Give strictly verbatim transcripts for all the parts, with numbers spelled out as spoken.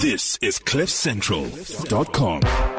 This is cliff central dot com.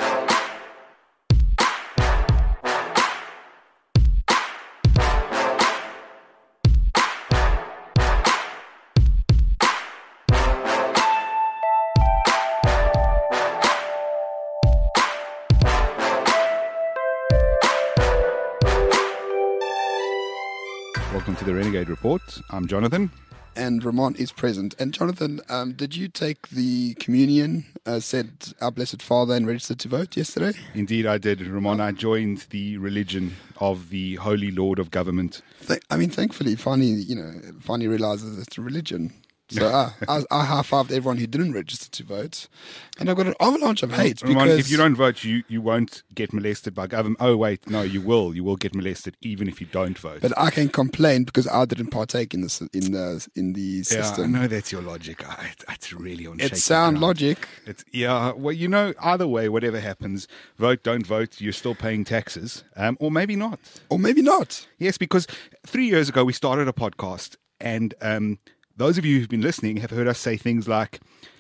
Welcome to the Renegade Report. I'm Jonathan. And Ramon is present. And Jonathan, um, did you take the communion, uh, said Our Blessed Father, and registered to vote yesterday? Indeed, I did. Ramon, I joined the religion of the Holy Lord of Government. Th- I mean, thankfully, finally, you know, finally realizes it's a religion. So uh, I, I high-fived everyone who didn't register to vote. And I've got an avalanche of hate Ramon, because... if you don't vote, you, you won't get molested by government. Oh, wait, no, you will. You will get molested even if you don't vote. But I can complain because I didn't partake in the, in the, in the system. Yeah, I know that's your logic. I, it's really on It's sound ground. logic. It's, yeah, well, you know, either way, whatever happens, vote, don't vote, you're still paying taxes. Um, or maybe not. Or maybe not. Yes, because three years ago we started a podcast and... Um, Those of you who've been listening have heard us say things like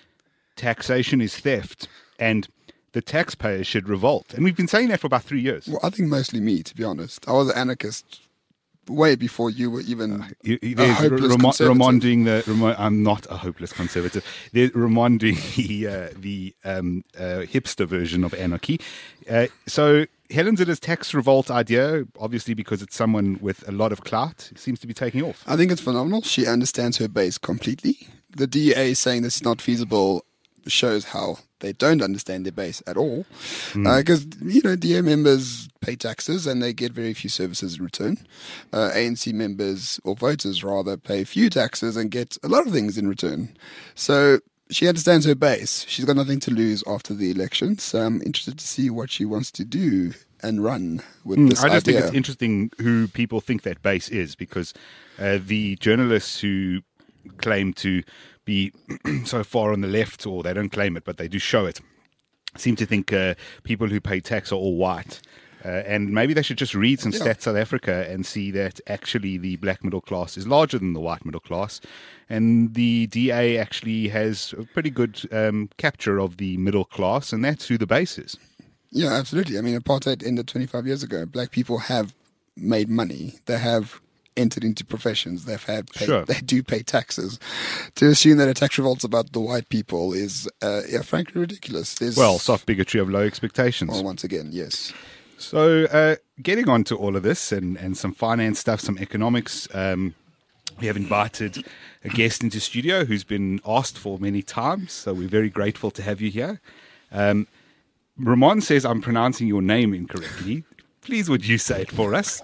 taxation is theft and the taxpayer should revolt. And we've been saying that for about three years. Well, I think mostly me, to be honest. I was an anarchist way before you were even uh, you, a there's hopeless Ramon, conservative. Ramon doing the, Ramon, I'm not a hopeless conservative. There's Ramon doing the, uh, the um, uh, hipster version of anarchy. Uh, so Helen Zille's tax revolt idea, obviously because it's someone with a lot of clout, seems to be taking off. I think it's phenomenal. She understands her base completely. The D A saying this is not feasible shows how they don't understand their base at all. Because, mm. uh, you know, D A members pay taxes and they get very few services in return. Uh, A N C members, or voters rather, pay few taxes and get a lot of things in return. So she understands her base. She's got nothing to lose after the election. So I'm interested to see what she wants to do and run with mm, this I just idea. think it's interesting who people think that base is, because uh, the journalists who claim to be so far on the left, or they don't claim it, but they do show it, seem to think uh, people who pay tax are all white. Uh, and maybe they should just read some yeah. Stats South Africa and see that actually the black middle class is larger than the white middle class. And the D A actually has a pretty good um, capture of the middle class, and that's who the base is. Yeah, absolutely. I mean, apartheid ended twenty-five years ago. Black people have made money. They have entered into professions. They've had paid, sure. They do pay taxes. To assume that a tax revolt's about the white people is, uh, yeah, frankly, ridiculous. There's, well, soft bigotry of low expectations. Well, once again, yes. So, uh, getting on to all of this and, and some finance stuff, some economics, um, we have invited a guest into studio who's been asked for many times, so we're very grateful to have you here. Um, Ramon says I'm pronouncing your name incorrectly. Please would you say it for us?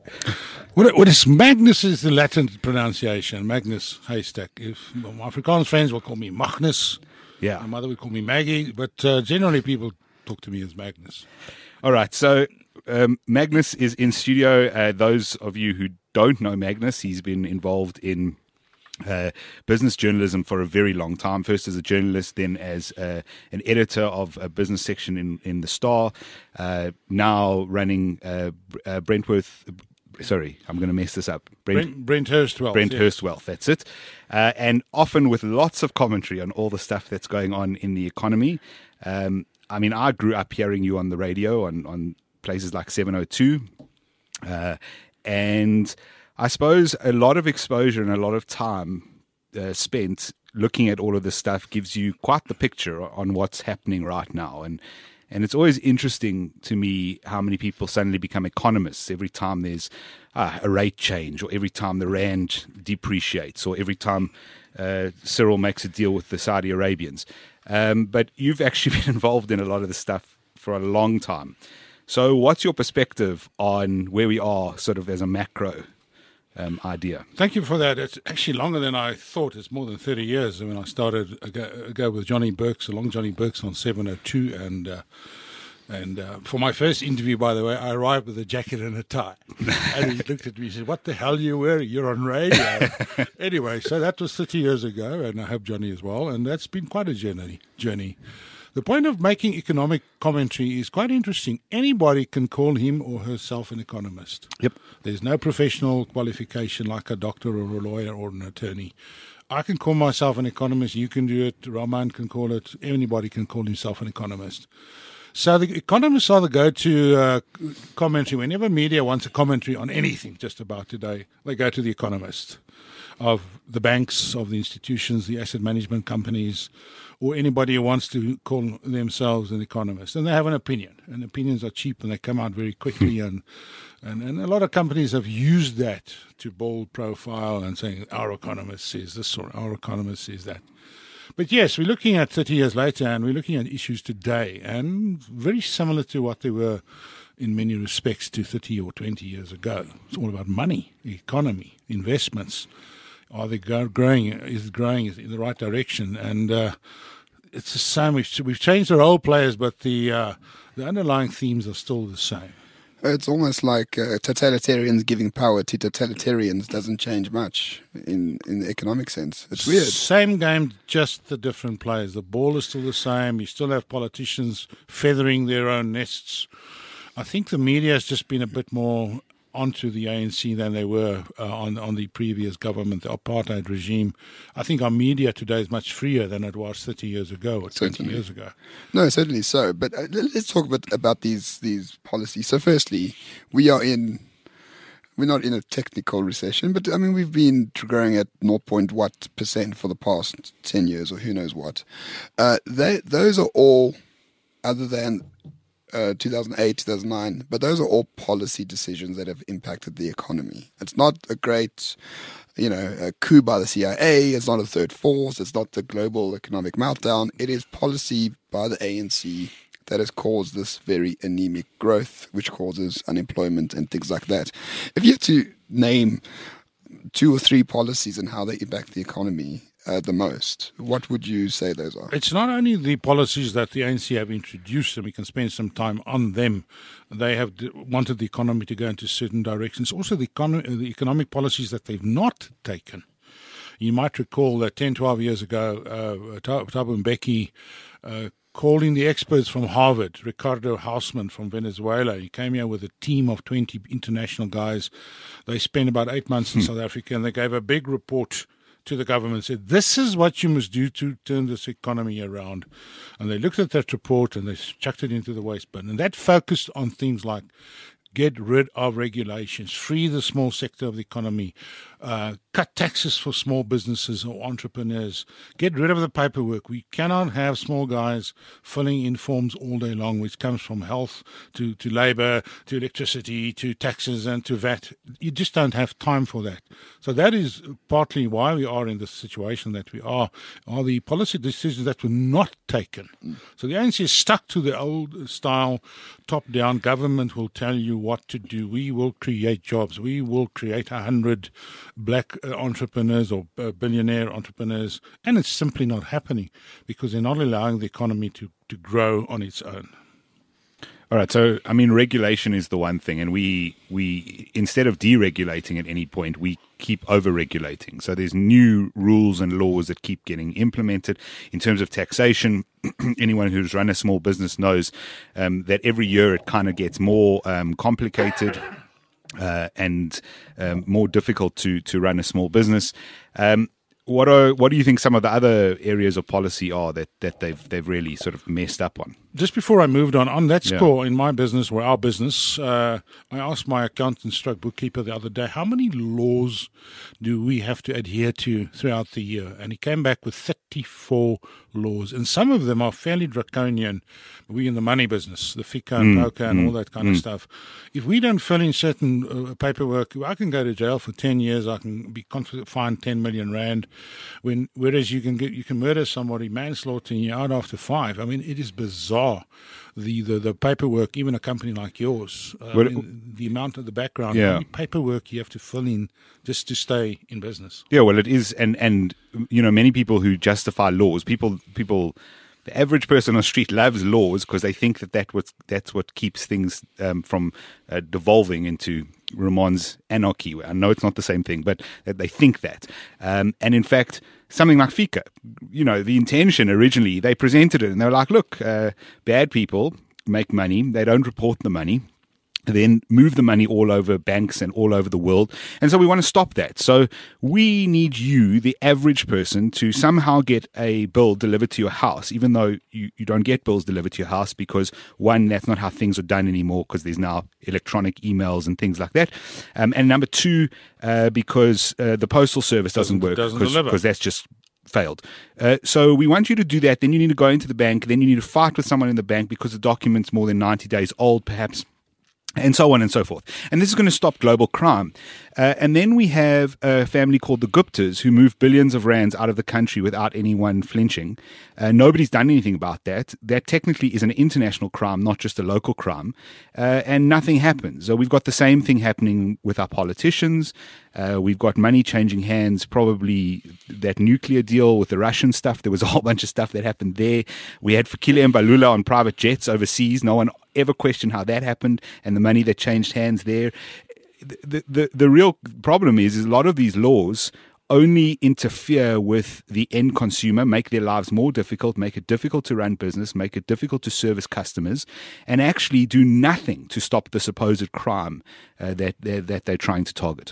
What, what is Magnus is the Latin pronunciation, Magnus Haystack. If my Afrikaans friends will call me Magnus. Yeah. My mother would call me Maggie, but uh, generally people talk to me as Magnus. All right, so um, Magnus is in studio. Uh, those of you who don't know Magnus, he's been involved in uh, business journalism for a very long time. First as a journalist, then as uh, an editor of a business section in, in The Star. Uh, now running uh, uh, Brentworth. Sorry, I'm going to mess this up. Brent, Brent Hurst Wealth. Brent yeah. Hurst Wealth, that's it. Uh, and often with lots of commentary on all the stuff that's going on in the economy. Um, I mean, I grew up hearing you on the radio on, on places like seven oh two. Uh, and I suppose a lot of exposure and a lot of time uh, spent looking at all of this stuff gives you quite the picture on what's happening right now. And and it's always interesting to me how many people suddenly become economists every time there's uh, a rate change, or every time the rand depreciates, or every time uh, Cyril makes a deal with the Saudi Arabians. Um, but you've actually been involved in a lot of this stuff for a long time. So what's your perspective on where we are sort of as a macro um, idea? Thank you for that. It's actually longer than I thought. It's more than thirty years when I started ago, ago with Johnny Burks, along Johnny Burks on seven oh two. And uh, and uh, for my first interview, by the way, I arrived with a jacket and a tie. And he looked at me and said, "What the hell are you wearing? You're on radio." Anyway, so that was thirty years ago, and I hope Johnny as well. And that's been quite a journey. journey. The point of making economic commentary is quite interesting. Anybody can call him or herself an economist. Yep. There's no professional qualification like a doctor or a lawyer or an attorney. I can call myself an economist. You can do it. Rahman can call it. Anybody can call himself an economist. So the economists are the go-to uh, commentary. Whenever media wants a commentary on anything just about today, they go to the economist of the banks, of the institutions, the asset management companies, or anybody who wants to call themselves an economist. And they have an opinion. And opinions are cheap and they come out very quickly. and, and, and a lot of companies have used that to build profile and saying, our economist says this or our economist says that. But yes, we're looking at thirty years later and we're looking at issues today and very similar to what they were in many respects to thirty or twenty years ago. It's all about money, the economy, investments. Are they growing? Is it growing in the right direction? And uh, it's the same. We've, we've changed the role players, but the, uh, the underlying themes are still the same. It's almost like uh, totalitarians giving power to totalitarians doesn't change much in, in the economic sense. It's weird. Same game, just the different players. The ball is still the same. You still have politicians feathering their own nests. I think the media has just been a bit more onto the A N C than they were uh, on, on the previous government, the apartheid regime. I think our media today is much freer than it was thirty years ago or twenty Certainly. years ago. No, certainly so. But uh, let's talk a bit about these these policies. So firstly, we are in, we're not in a technical recession, but I mean, we've been growing at zero point what percent for the past ten years or who knows what. Uh, they, those are all, other than Uh, two thousand eight, two thousand nine, but those are all policy decisions that have impacted the economy. It's not a great, you know, a coup by the C I A. It's not a third force. It's not the global economic meltdown. It is policy by the A N C that has caused this very anemic growth, which causes unemployment and things like that. If you had to name two or three policies and how they impact the economy Uh, the most, what would you say those are? It's not only the policies that the A N C have introduced, and we can spend some time on them. They have d- wanted the economy to go into certain directions. Also, the, econ- the economic policies that they've not taken. You might recall that ten, twelve years ago, uh, Thabo Mbeki uh, called in the experts from Harvard, Ricardo Hausmann from Venezuela. He came here with a team of twenty international guys. They spent about eight months in hmm. South Africa, and they gave a big report to the government, said, this is what you must do to turn this economy around. And they looked at that report and they chucked it into the waste bin. And that focused on things like get rid of regulations, free the small sector of the economy, uh, cut taxes for small businesses or entrepreneurs, get rid of the paperwork. We cannot have small guys filling in forms all day long, which comes from health to, to labor, to electricity, to taxes and to V A T. You just don't have time for that. So that is partly why we are in the situation that we are, are the policy decisions that were not taken. Mm. So the A N C is stuck to the old style, top-down. Government will tell you what to do. We will create jobs. We will create a hundred black uh, entrepreneurs or uh, billionaire entrepreneurs. And it's simply not happening because they're not allowing the economy to, to grow on its own. All right. So, I mean, regulation is the one thing. And we, we instead of deregulating at any point, we keep over-regulating. So there's new rules and laws that keep getting implemented. In terms of taxation, anyone who's run a small business knows um, that every year it kind of gets more um, complicated uh, and um, more difficult to, to run a small business. Um, what are what do you think some of the other areas of policy are that, that they've they've really sort of messed up on? Just before I moved on, on that score, yeah. in my business or our business, uh, I asked my accountant stroke bookkeeper the other day, how many laws do we have to adhere to throughout the year? And he came back with thirty-four laws. And some of them are fairly draconian. We in the money business, the FICA and mm, POCA and mm, all that kind mm. of stuff. If we don't fill in certain uh, paperwork, I can go to jail for ten years. I can be fined ten million rand. When, whereas you can get, you can murder somebody, manslaughter, and you're out after five. I mean, it is bizarre. The, the, the paperwork, even a company like yours, uh, well, I mean, the amount of the background, yeah. how many paperwork you have to fill in just to stay in business. Yeah, well, it is, and and you know, many people who justify laws, people people. The average person on the street loves laws because they think that, that what, that's what keeps things um, from uh, devolving into Ramon's anarchy. I know it's not the same thing, but that they think that. Um, and in fact, something like FICA, you know, the intention originally, they presented it and they were like, look, uh, bad people make money. They don't report the money. then move the money all over banks and all over the world. And so we want to stop that. So we need you, the average person, to somehow get a bill delivered to your house, even though you, you don't get bills delivered to your house because, one, that's not how things are done anymore because there's now electronic emails and things like that. Um, and number two, uh, because uh, the postal service doesn't, doesn't work doesn't because that's just failed. Uh, so we want you to do that. Then you need to go into the bank. Then you need to fight with someone in the bank because the document's more than ninety days old, perhaps, and so on and so forth. And this is going to stop global crime. Uh, and then we have a family called the Guptas who move billions of rands out of the country without anyone flinching. Uh, nobody's done anything about that. That technically is an international crime, not just a local crime. Uh, and nothing happens. So we've got the same thing happening with our politicians. Uh, we've got money changing hands, probably that nuclear deal with the Russian stuff. There was a whole bunch of stuff that happened there. We had Fikile Mbalula on private jets overseas. No one ever questioned how that happened and the money that changed hands there. The, the, the real problem is, is a lot of these laws only interfere with the end consumer, make their lives more difficult, make it difficult to run business, make it difficult to service customers, and actually do nothing to stop the supposed crime uh, that, they're, that they're trying to target.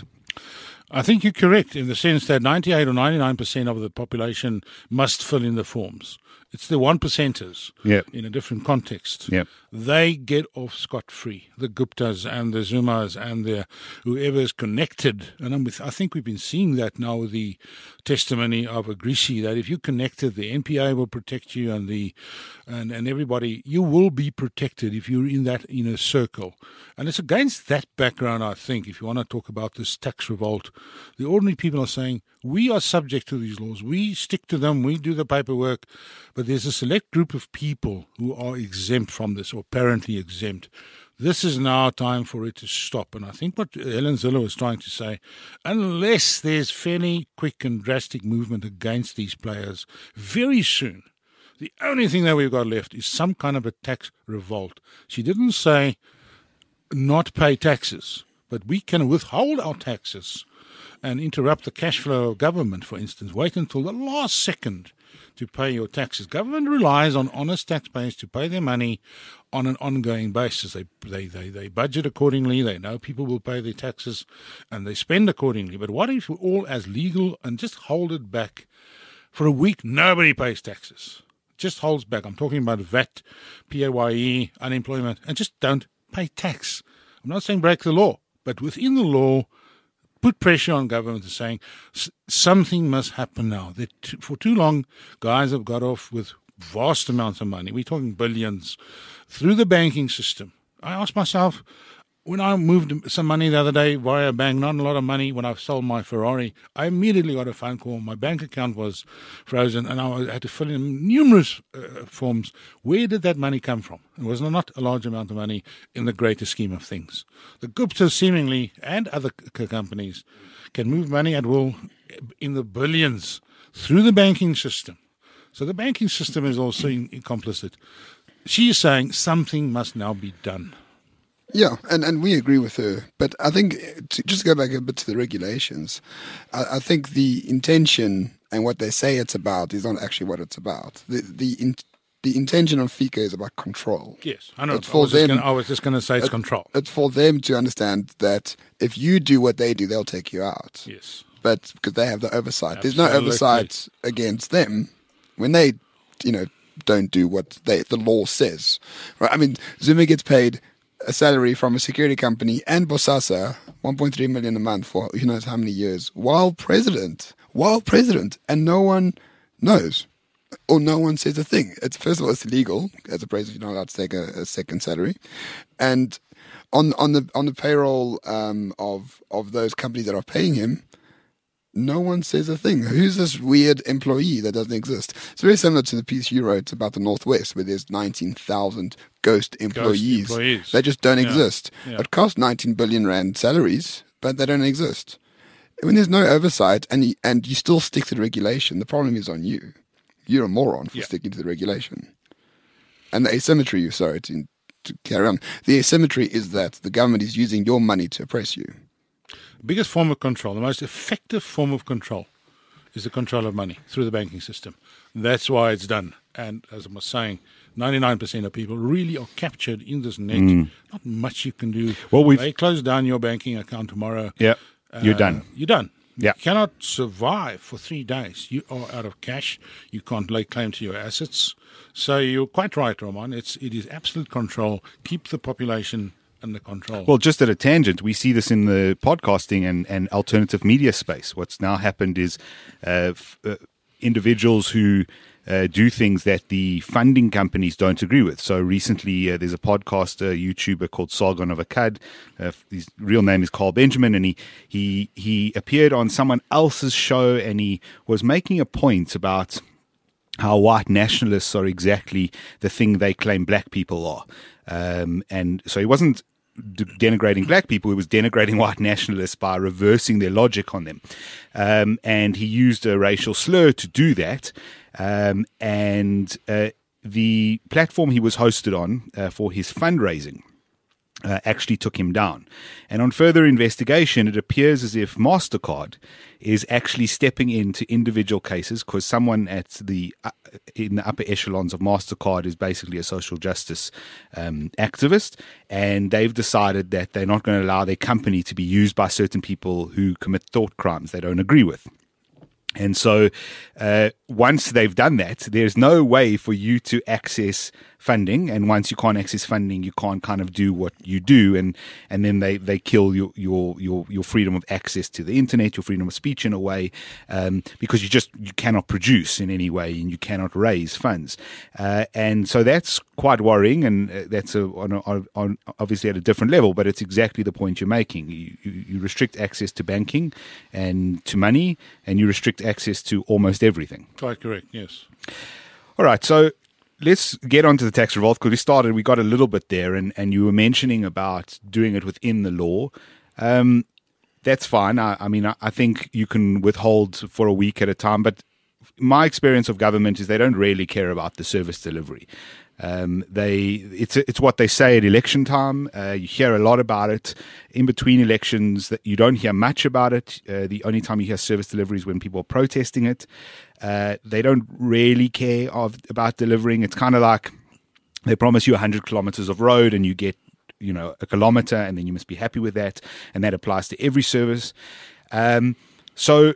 I think you're correct in the sense that ninety-eight or ninety-nine percent of the population must fill in the forms. It's the one percenters Yep. in a different context. Yep. They get off scot-free, the Guptas and the Zumas and the whoever is connected. And I'm with, I think we've been seeing that now with the testimony of Agrisi, that if you're connected, the N P A will protect you and the and, and everybody, you will be protected if you're in that inner circle. And it's against that background, I think, if you want to talk about this tax revolt, the ordinary people are saying, we are subject to these laws. We stick to them. We do the paperwork. But there's a select group of people who are exempt from this, or apparently exempt. This is now time for it to stop. And I think what Helen Zille was trying to say, unless there's fairly quick and drastic movement against these players very soon, the only thing that we've got left is some kind of a tax revolt. She didn't say not pay taxes, but we can withhold our taxes and interrupt the cash flow of government, for instance. Wait until the last second to pay your taxes. Government relies on honest taxpayers to pay their money on an ongoing basis. They, they, they, they budget accordingly. They know people will pay their taxes and they spend accordingly. But what if we're all as legal and just hold it back for a week? Nobody pays taxes. Just holds back. I'm talking about V A T, P A Y E, unemployment, and just don't pay tax. I'm not saying break the law, but within the law, put pressure on government to saying something must happen now. That for too long, guys have got off with vast amounts of money. We're talking billions through the banking system. I asked myself, when I moved some money the other day via a bank, not a lot of money, when I sold my Ferrari, I immediately got a phone call. My bank account was frozen and I had to fill in numerous uh, forms. Where did that money come from? It was not a large amount of money in the greater scheme of things. The Guptas seemingly, and other c- companies, can move money at will in the billions through the banking system. So the banking system is also in, in complicit. She is saying something must now be done. Yeah, and, and we agree with her. But I think, to just go back a bit to the regulations, I, I think the intention and what they say it's about is not actually what it's about. The the in, the intention of FICA is about control. Yes, I know. It's I for was just them- gonna- I was just going to say it's it- control. It's for them to understand that if you do what they do, they'll take you out. Yes. But because they have the oversight. There's no Absolutely. oversight against them when they, you know, don't do what they the law says. Right? I mean, Zuma gets paid a salary from a security company and Bosasa, one point three million a month for who knows how many years, while president, while president, and no one knows, or no one says a thing. It's first of all, it's illegal as a president. You're not allowed to take a, a second salary, and on on the on the payroll um, of of those companies that are paying him, no one says a thing. Who's this weird employee that doesn't exist? It's very similar to the piece you wrote about the Northwest, where there's nineteen thousand ghost employees. employees. They just don't Yeah. exist. Yeah. It costs nineteen billion rand salaries, but they don't exist. When there's no oversight and you, and you still stick to the regulation, the problem is on you. You're a moron for Yeah. sticking to the regulation. And the asymmetry, sorry, to, to carry on, the asymmetry is that the government is using your money to oppress you. Biggest form of control, the most effective form of control is the control of money through the banking system. That's why it's done. And as I was saying, ninety-nine percent of people really are captured in this net. Mm. Not much you can do. Well, we've they close down your banking account tomorrow. Yeah, you're uh, done. You're done. Yeah. You cannot survive for three days. You are out of cash. You can't lay claim to your assets. So you're quite right, Roman. It's it is absolute control. Keep the population under control. Well, just at a tangent, we see this in the podcasting and, and alternative media space. What's now happened is uh, f- uh, individuals who Uh, do things that the funding companies don't agree with. So recently, uh, there's a podcaster, YouTuber called Sargon of Akkad. Uh, his real name is Carl Benjamin, and he he he appeared on someone else's show, and he was making a point about how white nationalists are exactly the thing they claim black people are. Um, and so he wasn't denigrating black people, he was denigrating white nationalists by reversing their logic on them. Um, and he used a racial slur to do that. Um, and uh, the platform he was hosted on uh, for his fundraising uh, actually took him down. And on further investigation, it appears as if MasterCard is actually stepping into individual cases because someone at the uh, in the upper echelons of MasterCard is basically a social justice um, activist, and they've decided that they're not going to allow their company to be used by certain people who commit thought crimes they don't agree with. And so uh, once they've done that, there's no way for you to access funding. And once you can't access funding, you can't kind of do what you do. And, and then they, they kill your, your, your, your freedom of access to the internet, your freedom of speech in a way, um, because you just, you cannot produce in any way and you cannot raise funds. Uh, and so that's quite worrying. And that's a, on, a, on obviously at a different level, but it's exactly the point you're making. You, you, you restrict access to banking and to money, and you restrict access to almost everything. Quite correct, yes. All right, so let's get on to the tax revolt, because we started, we got a little bit there, and, and you were mentioning about doing it within the law. Um, that's fine. I, I mean, I, I think you can withhold for a week at a time, but my experience of government is they don't really care about the service delivery. Um, they it's it's what they say at election time. Uh, you hear a lot about it. In between elections, that you don't hear much about it. Uh, the only time you hear service delivery is when people are protesting it. Uh, they don't really care of, about delivering. It's kind of like they promise you one hundred kilometers of road and you get, you know, a kilometer, and then you must be happy with that. And that applies to every service. Um, so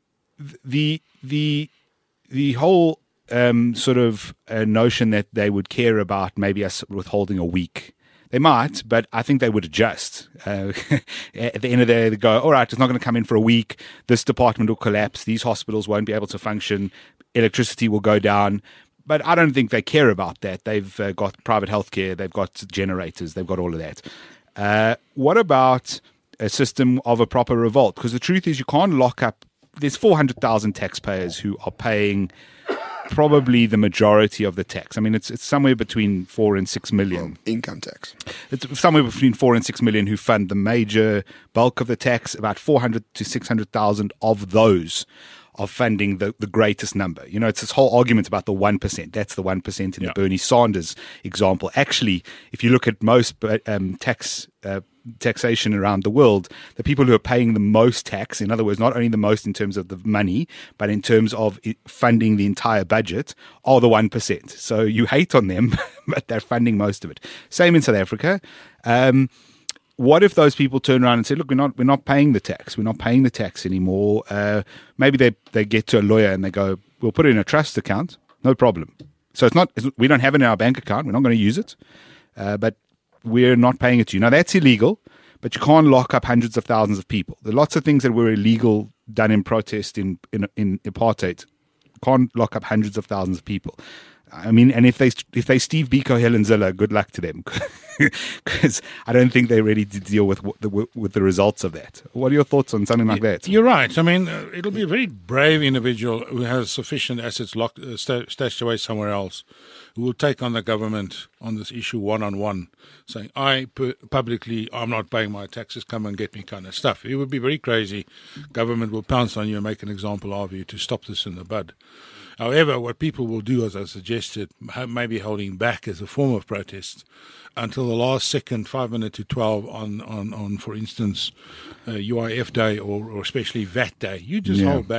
the the the whole Um, sort of a notion that they would care about maybe us withholding a week. They might, but I think they would adjust. Uh, at the end of the day, they go, all right, it's not going to come in for a week. This department will collapse. These hospitals won't be able to function. Electricity will go down. But I don't think they care about that. They've uh, got private healthcare. They've got generators. They've got all of that. Uh, what about a system of a proper revolt? Because the truth is you can't lock up. There's four hundred thousand taxpayers who are paying probably the majority of the tax. I mean, it's it's somewhere between four and six million. Well, income tax. It's somewhere between four and six million who fund the major bulk of the tax. About four hundred to six hundred thousand of those are funding the, the greatest number. You know, it's this whole argument about the one percent. That's the one percent in yeah. the Bernie Sanders example. Actually, if you look at most um, tax uh, taxation around the world, the people who are paying the most tax, in other words, not only the most in terms of the money, but in terms of it funding the entire budget, are the one percent. So you hate on them, but they're funding most of it. Same in South Africa. Um, what if those people turn around and say, look, we're not we're not paying the tax. We're not paying the tax anymore. Uh, maybe they, they get to a lawyer and they go, we'll put it in a trust account. No problem. So it's not, it's, we don't have it in our bank account. We're not going to use it. Uh, but we're not paying it to you. Now, that's illegal, but you can't lock up hundreds of thousands of people. There are lots of things that were illegal done in protest in, in, in apartheid. You can't lock up hundreds of thousands of people. I mean, and if they if they Steve Biko, Helen Ziller, good luck to them, because I don't think they're ready to deal with the with the results of that. What are your thoughts on something like that? You're right. I mean, uh, it'll be a very brave individual who has sufficient assets locked, uh, st- stashed away somewhere else, who will take on the government on this issue one-on-one, saying, I pu- publicly, I'm not paying my taxes, come and get me kind of stuff. It would be very crazy. Government will pounce on you and make an example of you to stop this in the bud. However, what people will do, as I suggested, maybe holding back as a form of protest until the last second, five minutes to twelve on, on, on for instance, uh, U I F Day or, or especially V A T Day. You just yeah. hold back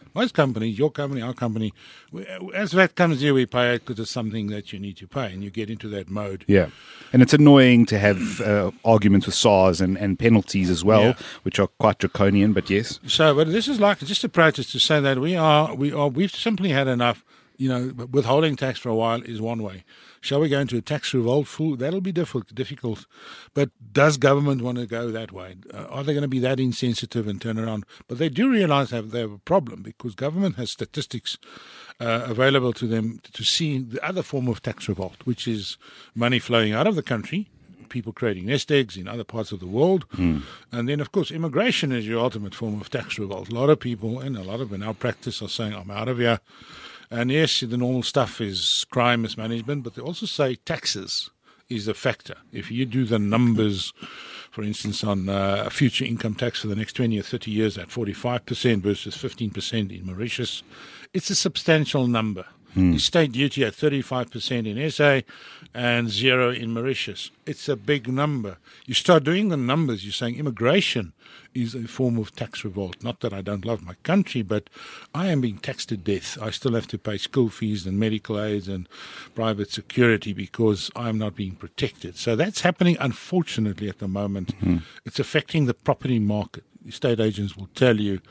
Most companies, your company, our company, we, as that comes here, we pay it because it's something that you need to pay, and you get into that mode. Yeah. And it's annoying to have uh, arguments with S A Rs and, and penalties as well, Yeah. which are quite draconian, but yes. So, but this is like just a practice to say that we are, we are, we've simply had enough. You know, withholding tax for a while is one way. Shall we go into a tax revolt? Fool, that'll be difficult. Difficult, but does government want to go that way? Uh, are they going to be that insensitive and turn around? But they do realize that they have a problem because government has statistics uh, available to them to see the other form of tax revolt, which is money flowing out of the country, people creating nest eggs in other parts of the world. Mm. And then, of course, immigration is your ultimate form of tax revolt. A lot of people, and a lot of in our practice, are saying, I'm out of here. And yes, the normal stuff is crime, mismanagement, but they also say taxes is a factor. If you do the numbers, for instance, on uh, future income tax for the next twenty or thirty years at forty-five percent versus fifteen percent in Mauritius, it's a substantial number. Hmm. Estate duty at thirty-five percent in S A and zero in Mauritius. It's a big number. You start doing the numbers, you're saying immigration is a form of tax revolt. Not that I don't love my country, but I am being taxed to death. I still have to pay school fees and medical aids and private security because I'm not being protected. So that's happening, unfortunately, at the moment. Mm-hmm. It's affecting the property market. Estate agents will tell you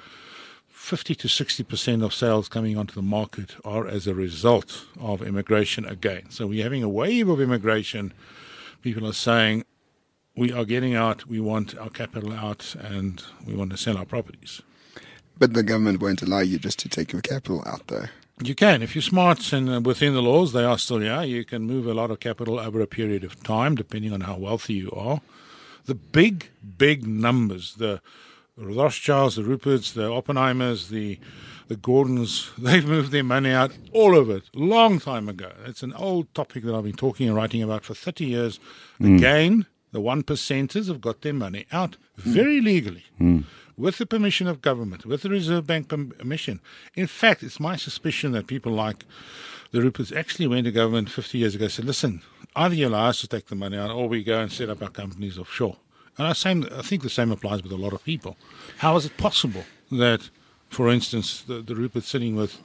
fifty to sixty percent of sales coming onto the market are as a result of immigration again. So we're having a wave of immigration. People are saying, we are getting out, we want our capital out, and we want to sell our properties. But the government won't allow you just to take your capital out there. You can. If you're smart and uh, within the laws, they are still here. You can move a lot of capital over a period of time, depending on how wealthy you are. The big, big numbers, the Rothschilds, the Ruperts, the Oppenheimers, the the Gordons, they've moved their money out, all of it, long time ago. It's an old topic that I've been talking and writing about for thirty years. Mm. Again, the one percenters have got their money out very legally, mm. with the permission of government, with the Reserve Bank permission. In fact, it's my suspicion that people like the Ruperts actually went to government fifty years ago and said, listen, either you allow us to take the money out or we go and set up our companies offshore. And I, same, I think the same applies with a lot of people. How is it possible that, for instance, the, the Ruperts sitting with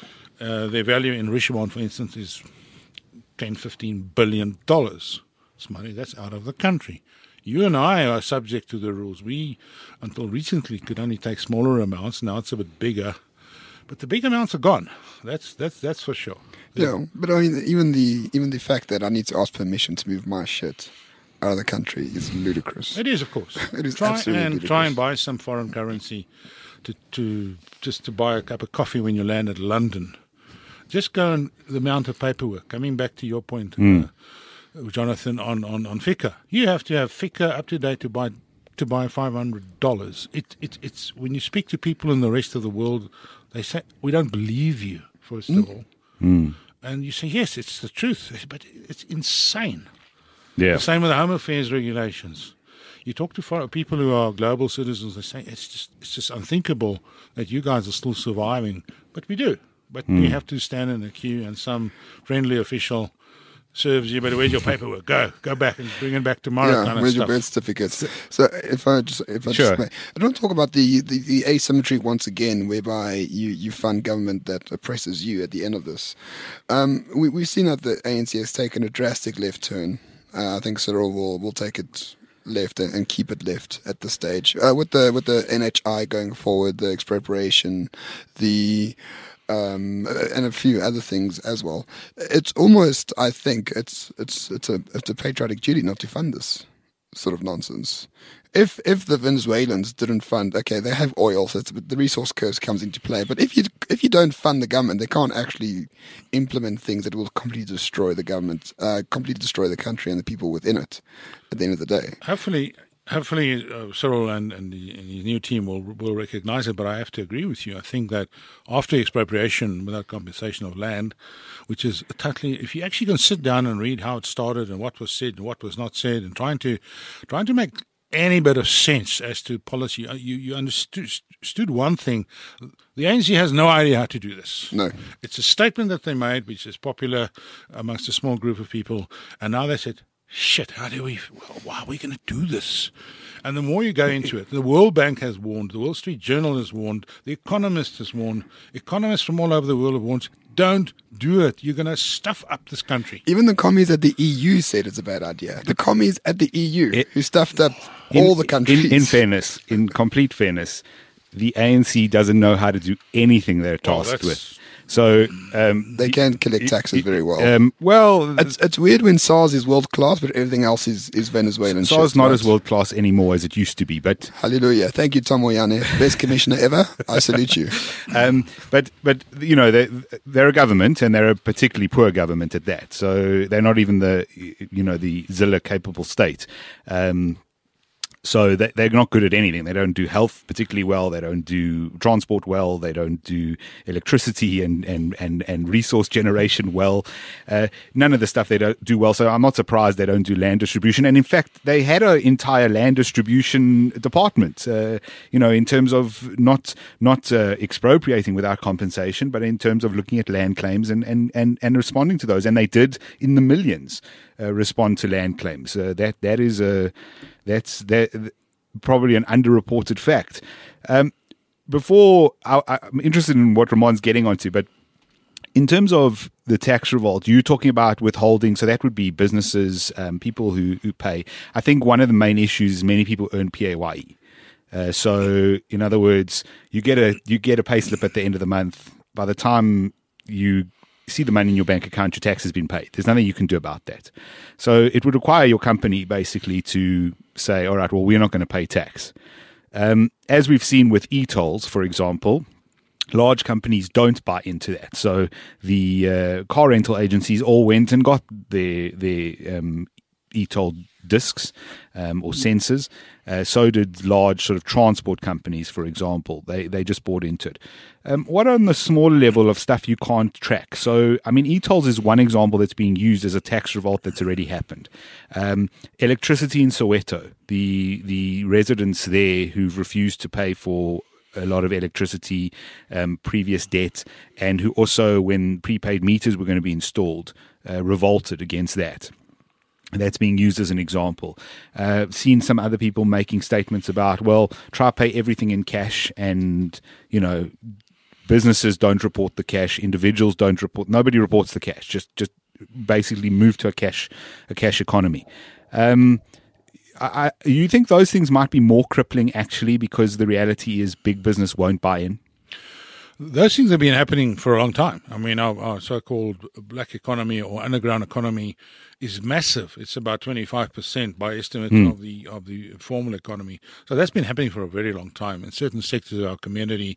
uh, their value in Richemont, for instance, is ten, fifteen billion dollars. It's money that's out of the country. You and I are subject to the rules. We, until recently, could only take smaller amounts. Now it's a bit bigger. But the big amounts are gone. That's that's that's for sure. Yeah, but I mean, even the even the fact that I need to ask permission to move my shit out of the country is ludicrous. It is, of course. It is try absolutely and ludicrous. try and buy some foreign currency to to just to buy a cup of coffee when you land at London. Just go and the amount of paperwork. Coming back to your point, mm. uh, Jonathan, on on on FICA, you have to have FICA up to date to buy to buy five hundred dollars. It it it's when you speak to people in the rest of the world, they say we don't believe you. First mm. of all, mm. and you say yes, it's the truth, but it's insane. Yeah. The same with the Home Affairs regulations. You talk to foreign people who are global citizens, they say it's just it's just unthinkable that you guys are still surviving. But we do. But mm. we have to stand in a queue and some friendly official serves you, but where's your paperwork? Go. Go back and bring it back tomorrow. Yeah, kind of where's stuff. your birth certificates? So if I just if I Sure. just may, I don't talk about the, the, the asymmetry once again, whereby you, you fund government that oppresses you at the end of this. Um, we we've seen that the A N C has taken a drastic left turn. Uh, I think Cyril will, will take it left and, and keep it left at this stage. Uh, with the with the N H I going forward, the expropriation, the um, and a few other things as well. It's almost, I think, it's it's it's a it's a patriotic duty not to fund this sort of nonsense. If if the Venezuelans didn't fund, okay, they have oil, so it's, the resource curse comes into play. But if you if you don't fund the government, they can't actually implement things that will completely destroy the government, uh, completely destroy the country and the people within it. At the end of the day, Hopefully, hopefully uh, Cyril and, and, the, and his new team will will recognise it. But I have to agree with you. I think that after expropriation without compensation of land, which is totally, if you actually can sit down and read how it started and what was said and what was not said, and trying to trying to make any bit of sense as to policy, you you understood, understood one thing. The A N C has no idea how to do this. no. It's a statement that they made, which is popular amongst a small group of people, and now they said, shit, how do we, well, why are we going to do this? And the more you go into it, the World Bank has warned, the Wall Street Journal has warned, the Economist has warned, economists from all over the world have warned, don't do it. You're going to stuff up this country. Even the commies at the E U said it's a bad idea. The commies at the E U It- who stuffed up In- all the countries. In, in fairness, in complete fairness, the A N C doesn't know how to do anything they're Well, tasked that's- with. So um, They can collect taxes very well. Um, well, It's it's weird when SARS is world class, but everything else is, is Venezuelan. SARS shit, not right? as world class anymore as it used to be, but Hallelujah! Thank you, Tom Moyane, best commissioner ever. I salute you. um, but but you know they they're a government and they're a particularly poor government at that. So they're not even the you know the Zilla capable state. Um, So they- they're not good at anything. They don't do health particularly well. They don't do transport well. They don't do electricity and, and, and, and resource generation well. Uh, none of the stuff they don't do well. So I'm not surprised they don't do land distribution. And in fact, they had an entire land distribution department, uh, you know, in terms of not not uh, expropriating without compensation, but in terms of looking at land claims and, and, and, and responding to those. And they did in the millions uh, respond to land claims. Uh, that that is a That's that, probably an underreported fact. Um, before, I, I'm interested in what Ramon's getting onto, but in terms of the tax revolt, you're talking about withholding, so that would be businesses, um, people who, who pay. I think one of the main issues is many people earn P A Y E. Uh, so, in other words, you get a you get a pay slip at the end of the month. By the time you see the money in your bank account, your tax has been paid. There's nothing you can do about that. So it would require your company basically to say, all right, well, we're not going to pay tax. Um, as we've seen with e-tolls, for example, large companies don't buy into that. So the uh, car rental agencies all went and got their, their um, e-toll discs um, or sensors. Uh, so did large sort of transport companies, for example. They they just bought into it. Um, what on the smaller level of stuff you can't track? So, I mean, e-tolls is one example that's being used as a tax revolt that's already happened. Um, electricity in Soweto, the the residents there who've refused to pay for a lot of electricity, um, previous debt, and who also, when prepaid meters were going to be installed, uh, revolted against that. That's being used as an example. Uh, seen some other people making statements about, well, try pay everything in cash, and you know, businesses don't report the cash, individuals don't report, nobody reports the cash. Just, just basically move to a cash, a cash economy. Um, I, I, you think those things might be more crippling actually, because the reality is big business won't buy in? Those things have been happening for a long time. I mean, our, our so-called black economy or underground economy is massive. It's about twenty-five percent by estimate Mm. of the of the formal economy. So that's been happening for a very long time. In certain sectors of our community,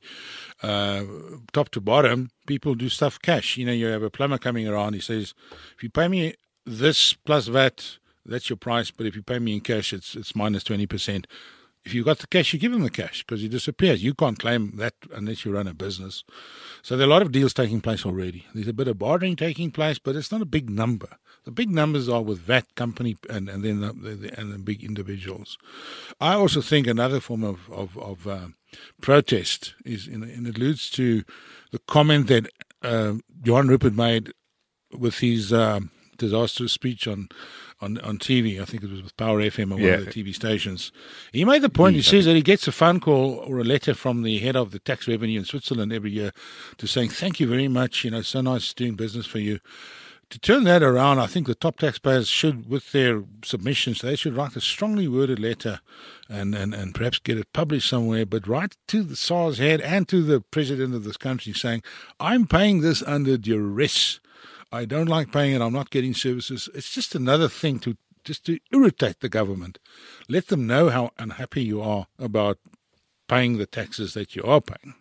uh, top to bottom, people do stuff cash. You know, you have a plumber coming around. He says, if you pay me this plus V A T, that's your price. But if you pay me in cash, it's it's minus twenty percent. If you've got the cash, you give him the cash because he disappears. You can't claim that unless you run a business. So there are a lot of deals taking place already. There's a bit of bartering taking place, but it's not a big number. The big numbers are with V A T company and, and then the, the, and the big individuals. I also think another form of, of, of uh, protest is, in, and it alludes to the comment that uh, Johan Rupert made with his uh, disastrous speech on On, on T V. I think it was with Power F M or one Yeah. of the T V stations. He made the point, he says that he gets a phone call or a letter from the head of the tax revenue in Switzerland every year to saying, thank you very much, you know, so nice doing business for you. To turn that around, I think the top taxpayers should, with their submissions, they should write a strongly worded letter and, and, and perhaps get it published somewhere, but write to the SARS head and to the president of this country saying, I'm paying this under duress. I don't like paying it. I'm not getting services. It's just another thing to just to irritate the government. Let them know how unhappy you are about paying the taxes that you are paying.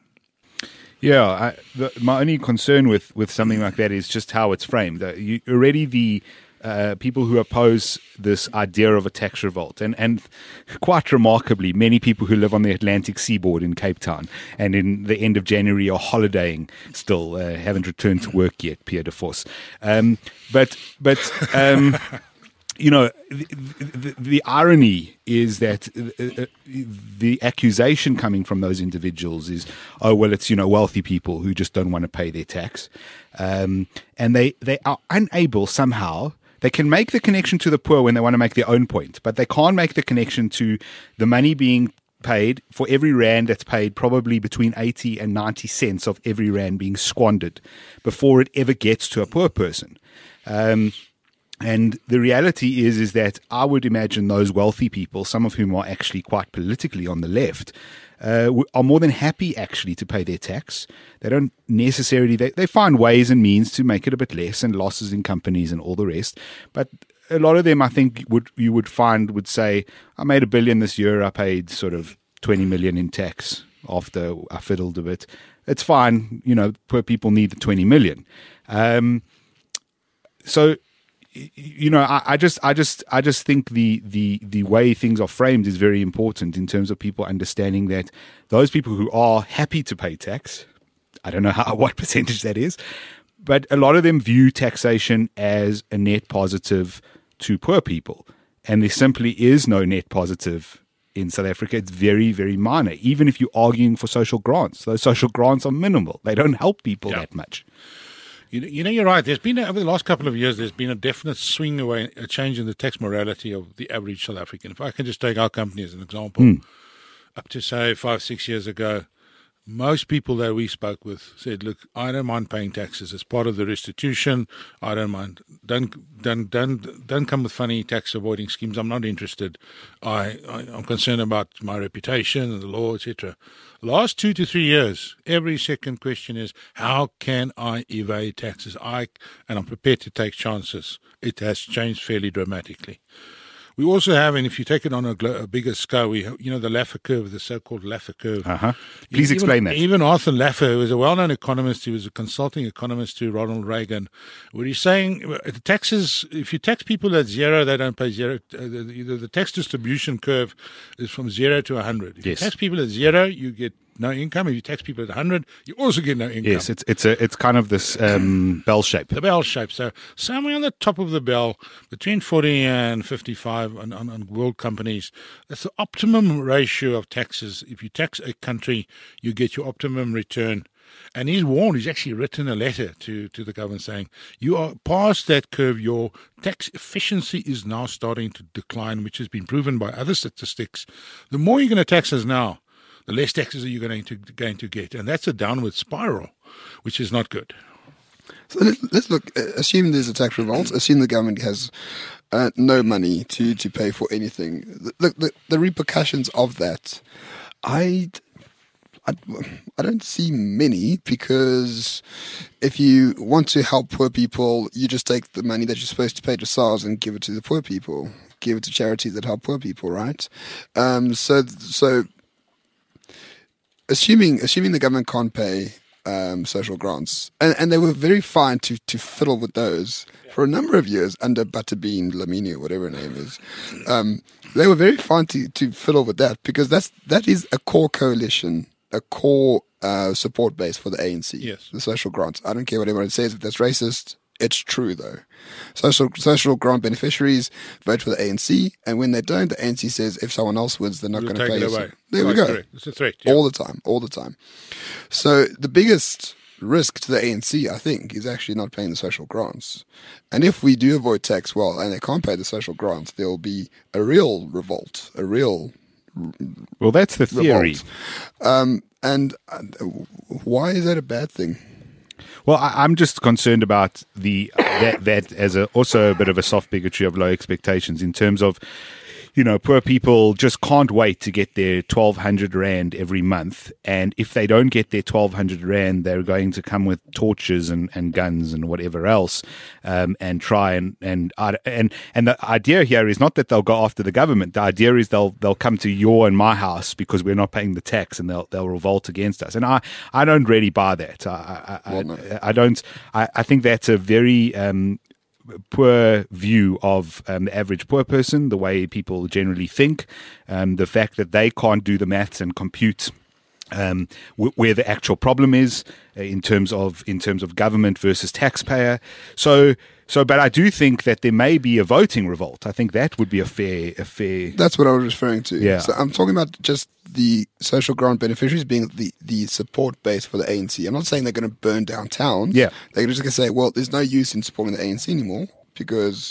Yeah, I, the, my only concern with, with something like that is just how it's framed. Uh, you, already the uh, people who oppose this idea of a tax revolt, and, and quite remarkably, many people who live on the Atlantic seaboard in Cape Town and in the end of January are holidaying still, uh, haven't returned to work yet, Pierre de Vos. Um, but, but um, you know, the, the, the irony is that uh, the accusation coming from those individuals is, oh, well, it's, you know, wealthy people who just don't want to pay their tax. Um, and they, they are unable somehow they can make the connection to the poor when they want to make their own point, but they can't make the connection to the money being paid. For every rand that's paid, probably between eighty and ninety cents of every rand being squandered before it ever gets to a poor person. Um, and the reality is, is that I would imagine those wealthy people, some of whom are actually quite politically on the left, uh, are more than happy actually to pay their tax. They don't necessarily, they, they find ways and means to make it a bit less, and losses in companies and all the rest. But a lot of them, I think, would you would find would say, I made a billion this year, I paid sort of twenty million in tax after I fiddled a bit. It's fine, you know, poor people need the twenty million. Um, so, you know, I, I just, I just, I just think the the the way things are framed is very important in terms of people understanding that those people who are happy to pay tax, I don't know how what percentage that is, but a lot of them view taxation as a net positive to poor people, and there simply is no net positive in South Africa. It's very, very minor. Even if you're arguing for social grants, those social grants are minimal. They don't help people Yeah. that much. You know, you know, you're right. There's been, a, over the last couple of years, there's been a definite swing away, a change in the tax morality of the average South African. If I can just take our company as an example, Mm. up to, say, five, six years ago, most people that we spoke with said, look, I don't mind paying taxes as part of the restitution. I don't mind. Don't, don't, don't, don't come with funny tax avoiding schemes. I'm not interested. I, I, I'm concerned about my reputation and the law, et cetera. Last two to three years, every second question is, how can I evade taxes? I and I'm prepared to take chances. It has changed fairly dramatically. We also have, and if you take it on a, glo- a bigger scale, we have, you know, the Laffer curve, the so-called Laffer curve. Uh-huh. Please Even- explain that. Even Arthur Laffer, who was a well-known economist, he was a consulting economist to Ronald Reagan, where he's saying uh, the taxes, if you tax people at zero, they don't pay zero. Uh, the, the, the tax distribution curve is from zero to one hundred. If Yes. you tax people at zero, you get no income. If you tax people at one hundred, you also get no income. Yes, it's it's a it's kind of this um, bell shape. The bell shape. So somewhere on the top of the bell, between forty and fifty-five on, on, on world companies, that's the optimum ratio of taxes. If you tax a country, you get your optimum return. And he's warned, he's actually written a letter to, to the government saying, you are past that curve, your tax efficiency is now starting to decline, which has been proven by other statistics. The more you're going to tax us now, the less taxes are you going to, going to get. And that's a downward spiral, which is not good. So let- let's look, uh, assume there's a tax revolt, assume the government has uh, no money to, to pay for anything. The, the, the, the repercussions of that, I, I, I don't see many, because if you want to help poor people, you just take the money that you're supposed to pay to SARS and give it to the poor people, give it to charities that help poor people, right? Um, so, so assuming assuming the government can't pay um, social grants, and, and they were very fine to, to fiddle with those for a number of years under Butterbean, Lamini, or whatever her name is. Um, they were very fine to, to fiddle with that, because that's that is a core coalition, a core uh, support base for the A N C. Yes. The social grants. I don't care what everyone says. If that's racist, it's true though. Social social grant beneficiaries vote for the A N C, and when they don't, the A N C says if someone else wins, they're not We'll going to take pay it you. away. There we Right, go. correct. It's a threat. Yeah. All the time, all the time. So the biggest risk to the A N C, I think, is actually not paying the social grants. And if we do avoid tax, well, and they can't pay the social grants, there will be a real revolt, a real Well, that's the theory. revolt. Um, and uh, why is that a bad thing? Well, I, I'm just concerned about the that that as a also a bit of a soft bigotry of low expectations in terms of, you know, poor people just can't wait to get their twelve hundred rand every month, and if they don't get their twelve hundred rand, they're going to come with torches and, and guns and whatever else, um, and try and and and and the idea here is not that they'll go after the government. The idea is they'll they'll come to your and my house because we're not paying the tax, and they'll they'll revolt against us. And I, I don't really buy that. I I, Well, no. I, I don't. I, I think that's a very um, poor view of um, the average poor person, the way people generally think, um, the fact that they can't do the maths and compute um, w- where the actual problem is uh, in terms of in terms of government versus taxpayer. So, so, but I do think that there may be a voting revolt. I think that would be a fair, a fair. That's what I was referring to. Yeah. So I'm talking about just the social grant beneficiaries being the, the support base for the A N C. I'm not saying they're going to burn down towns. Yeah. They're just going to say, well, there's no use in supporting the A N C anymore because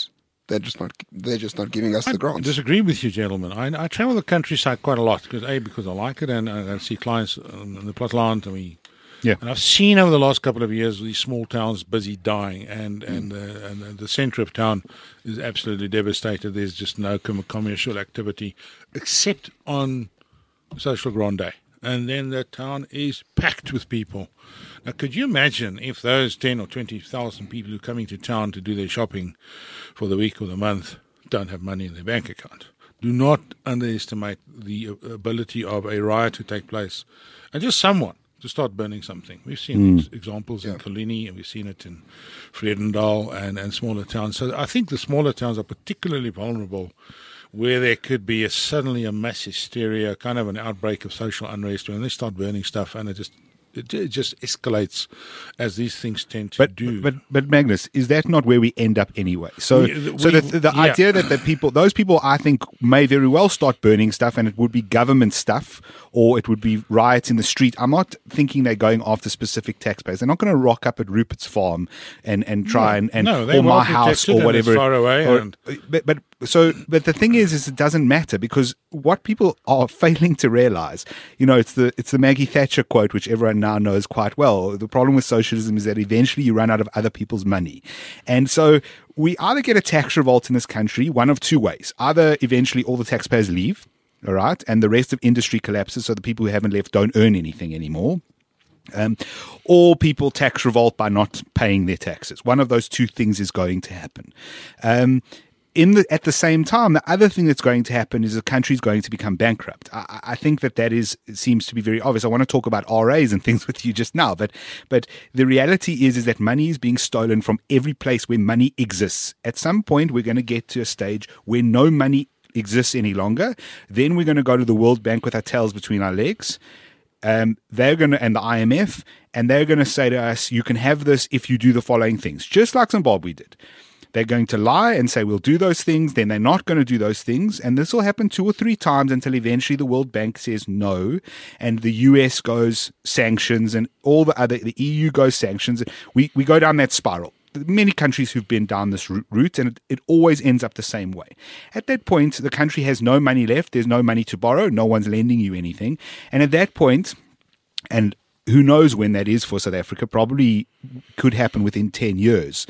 they're just not they're just not giving us I the grants. disagree with you, gentlemen. I, I travel the countryside quite a lot because a because I like it, and I, I see clients in the platteland, and we. Yeah. And I've seen over the last couple of years these small towns busy dying, and and, uh, and the centre of town is absolutely devastated. There's just no com- commercial activity except on Social Grant Day, and then the town is packed with people. Now, could you imagine if those ten or twenty thousand people who are coming to town to do their shopping for the week or the month don't have money in their bank account? Do not underestimate the ability of a riot to take place, and just someone to start burning something. We've seen mm. examples in yeah. Killarney, and we've seen it in Vredendal and, and smaller towns. So I think the smaller towns are particularly vulnerable, where there could be a, suddenly a mass hysteria, kind of an outbreak of social unrest, when they start burning stuff, and it just it, it just escalates, as these things tend to but, do. But, but Magnus, is that not where we end up anyway? So, we, so we, the, the yeah. idea that the people, those people, I think, may very well start burning stuff, and it would be government stuff, or it would be riots in the street. I'm not thinking they're going after specific taxpayers. They're not going to rock up at Rupert's farm and, and try no, and, and no, or my house or whatever. Far away or, and... but, but so, but the thing is, is it doesn't matter, because what people are failing to realize, you know, it's the it's the Maggie Thatcher quote, which everyone now knows quite well. The problem with socialism is that eventually you run out of other people's money, and so we either get a tax revolt in this country, one of two ways: either eventually all the taxpayers leave, all right, and the rest of industry collapses, so the people who haven't left don't earn anything anymore. Um, or people tax revolt by not paying their taxes. One of those two things is going to happen. Um, in the at the same time, the other thing that's going to happen is the country's going to become bankrupt. I, I think that that is seems to be very obvious. I want to talk about R As and things with you just now, but but the reality is is that money is being stolen from every place where money exists. At some point, we're going to get to a stage where no money exists any longer. Then we're going to go to the World Bank with our tails between our legs. Um, they're going to, and the I M F, and they're going to say to us, you can have this if you do the following things, just like Zimbabwe did. They're going to lie and say, we'll do those things. Then they're not going to do those things. And this will happen two or three times until eventually the World Bank says no. And the U S goes sanctions, and all the other, the E U goes sanctions. We, we go down that spiral. Many countries who've been down this route, and it, it always ends up the same way. At that point, the country has no money left. There's no money to borrow. No one's lending you anything. And at that point, and who knows when that is for South Africa, probably could happen within ten years.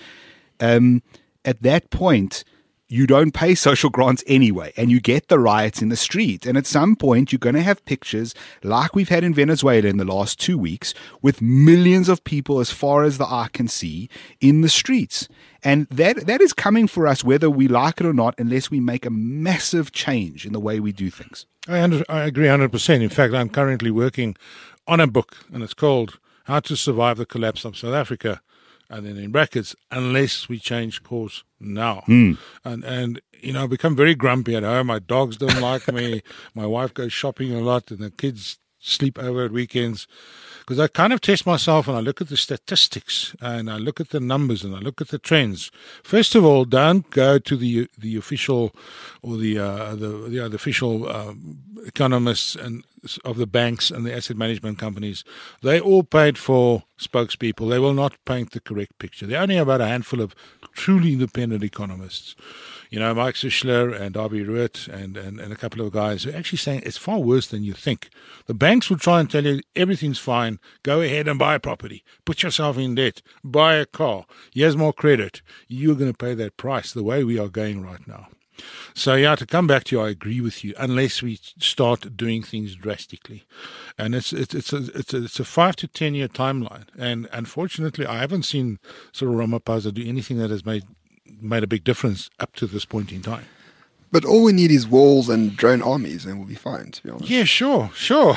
Um, at that point, you don't pay social grants anyway, and you get the riots in the street. And at some point, you're going to have pictures like we've had in Venezuela in the last two weeks with millions of people as far as the eye can see in the streets. And that that is coming for us whether we like it or not, unless we make a massive change in the way we do things. I, under, I agree one hundred percent. In fact, I'm currently working on a book, and it's called How to Survive the Collapse of South Africa. And then in brackets, unless we change course now. Mm. And, and you know, I become very grumpy at home. My dogs don't like me. My wife goes shopping a lot, and the kids sleep over at weekends. Because I kind of test myself, and I look at the statistics, and I look at the numbers, and I look at the trends. First of all, don't go to the the official or the uh, the, you know, the official uh, economists and of the banks and the asset management companies. They all paid for spokespeople. They will not paint the correct picture. There are only about a handful of truly independent economists. You know, Mike Sischler and Darby Ruert and, and, and a couple of guys who are actually saying it's far worse than you think. The banks will try and tell you everything's fine. Go ahead and buy a property. Put yourself in debt. Buy a car. Here's more credit. You're going to pay that price the way we are going right now. So, yeah, to come back to you, I agree with you, unless we start doing things drastically. And it's it's it's a, it's a, it's a five to ten year timeline. And unfortunately, I haven't seen Cyril Ramaphosa do anything that has made made a big difference up to this point in time. But all we need is walls and drone armies, and we'll be fine, to be honest. Yeah, sure, sure.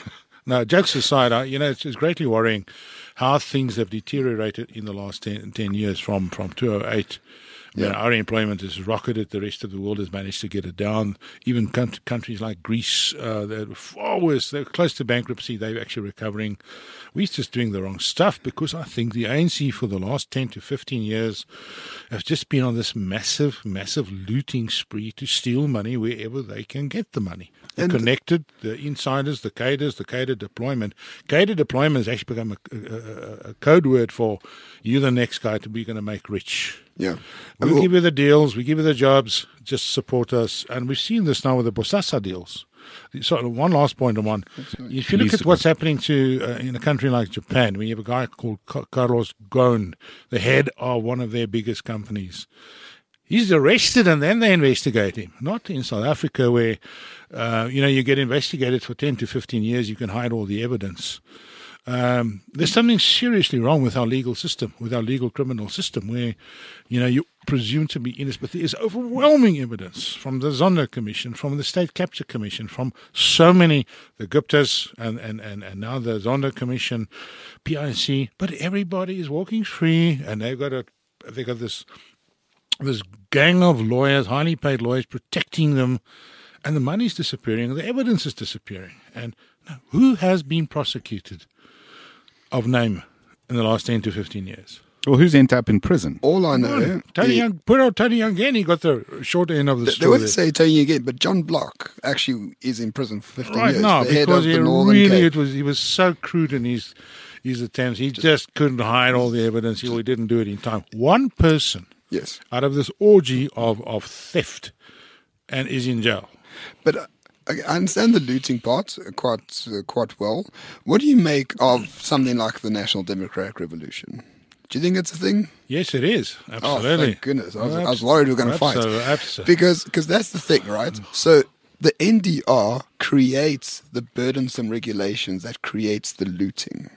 No, jokes aside, I, you know, it's, it's greatly worrying how things have deteriorated in the last ten, ten years from, from two thousand eight. I mean, yeah. Our unemployment has rocketed. The rest of the world has managed to get it down. Even countries like Greece, uh, they're far worse. They're close to bankruptcy. They're actually recovering. We're just doing the wrong stuff, because I think the A N C for the last ten to fifteen years have just been on this massive, massive looting spree to steal money wherever they can get the money. The and connected, the insiders, the cadres, the cadre deployment. Cadre deployment has actually become a, a, a code word for you, the next guy, to be going to make rich. Yeah. We'll Well- give you the deals, we give you the jobs, just support us. And we've seen this now with the Bosasa deals. So one last point on one. If you look Please. at what's happening to uh, in a country like Japan, we have a guy called Ca- Carlos Ghosn, the head of one of their biggest companies. He's arrested and then they investigate him. Not in South Africa where, uh, you know, you get investigated for ten to fifteen years, you can hide all the evidence. Um, there's something seriously wrong with our legal system, with our legal criminal system, where, you know, you presume to be innocent, but there is overwhelming evidence from the Zondo Commission, from the State Capture Commission, from so many, the Guptas and, and, and, and now the Zondo Commission, P I C, but everybody is walking free and they've got a, they've got this, this gang of lawyers, highly paid lawyers protecting them, and the money is disappearing, the evidence is disappearing. And now, who has been prosecuted of name in the last ten to fifteen years? Well, who's ended up in prison? All I know, Tony the- Young, put out Tony Young again. He got the short end of the they story. want to say Tony again, but John Block actually is in prison for fifteen right years. now the head because of he the Northern really Cape. it was he was so crude in his his attempts. He just couldn't hide all the evidence. He didn't do it in time. One person Yes, out of this orgy of of theft and is in jail. but uh, I I understand the looting part uh, quite uh, quite well. What do you make of something like the National Democratic Revolution? Do you think it's a thing? Yes, it is. Oh, Absolutely. thank goodness! I was, Oh, I was worried we were going to fight abso- absolutely. because because that's the thing, right? So the N D R creates the burdensome regulations that creates the looting.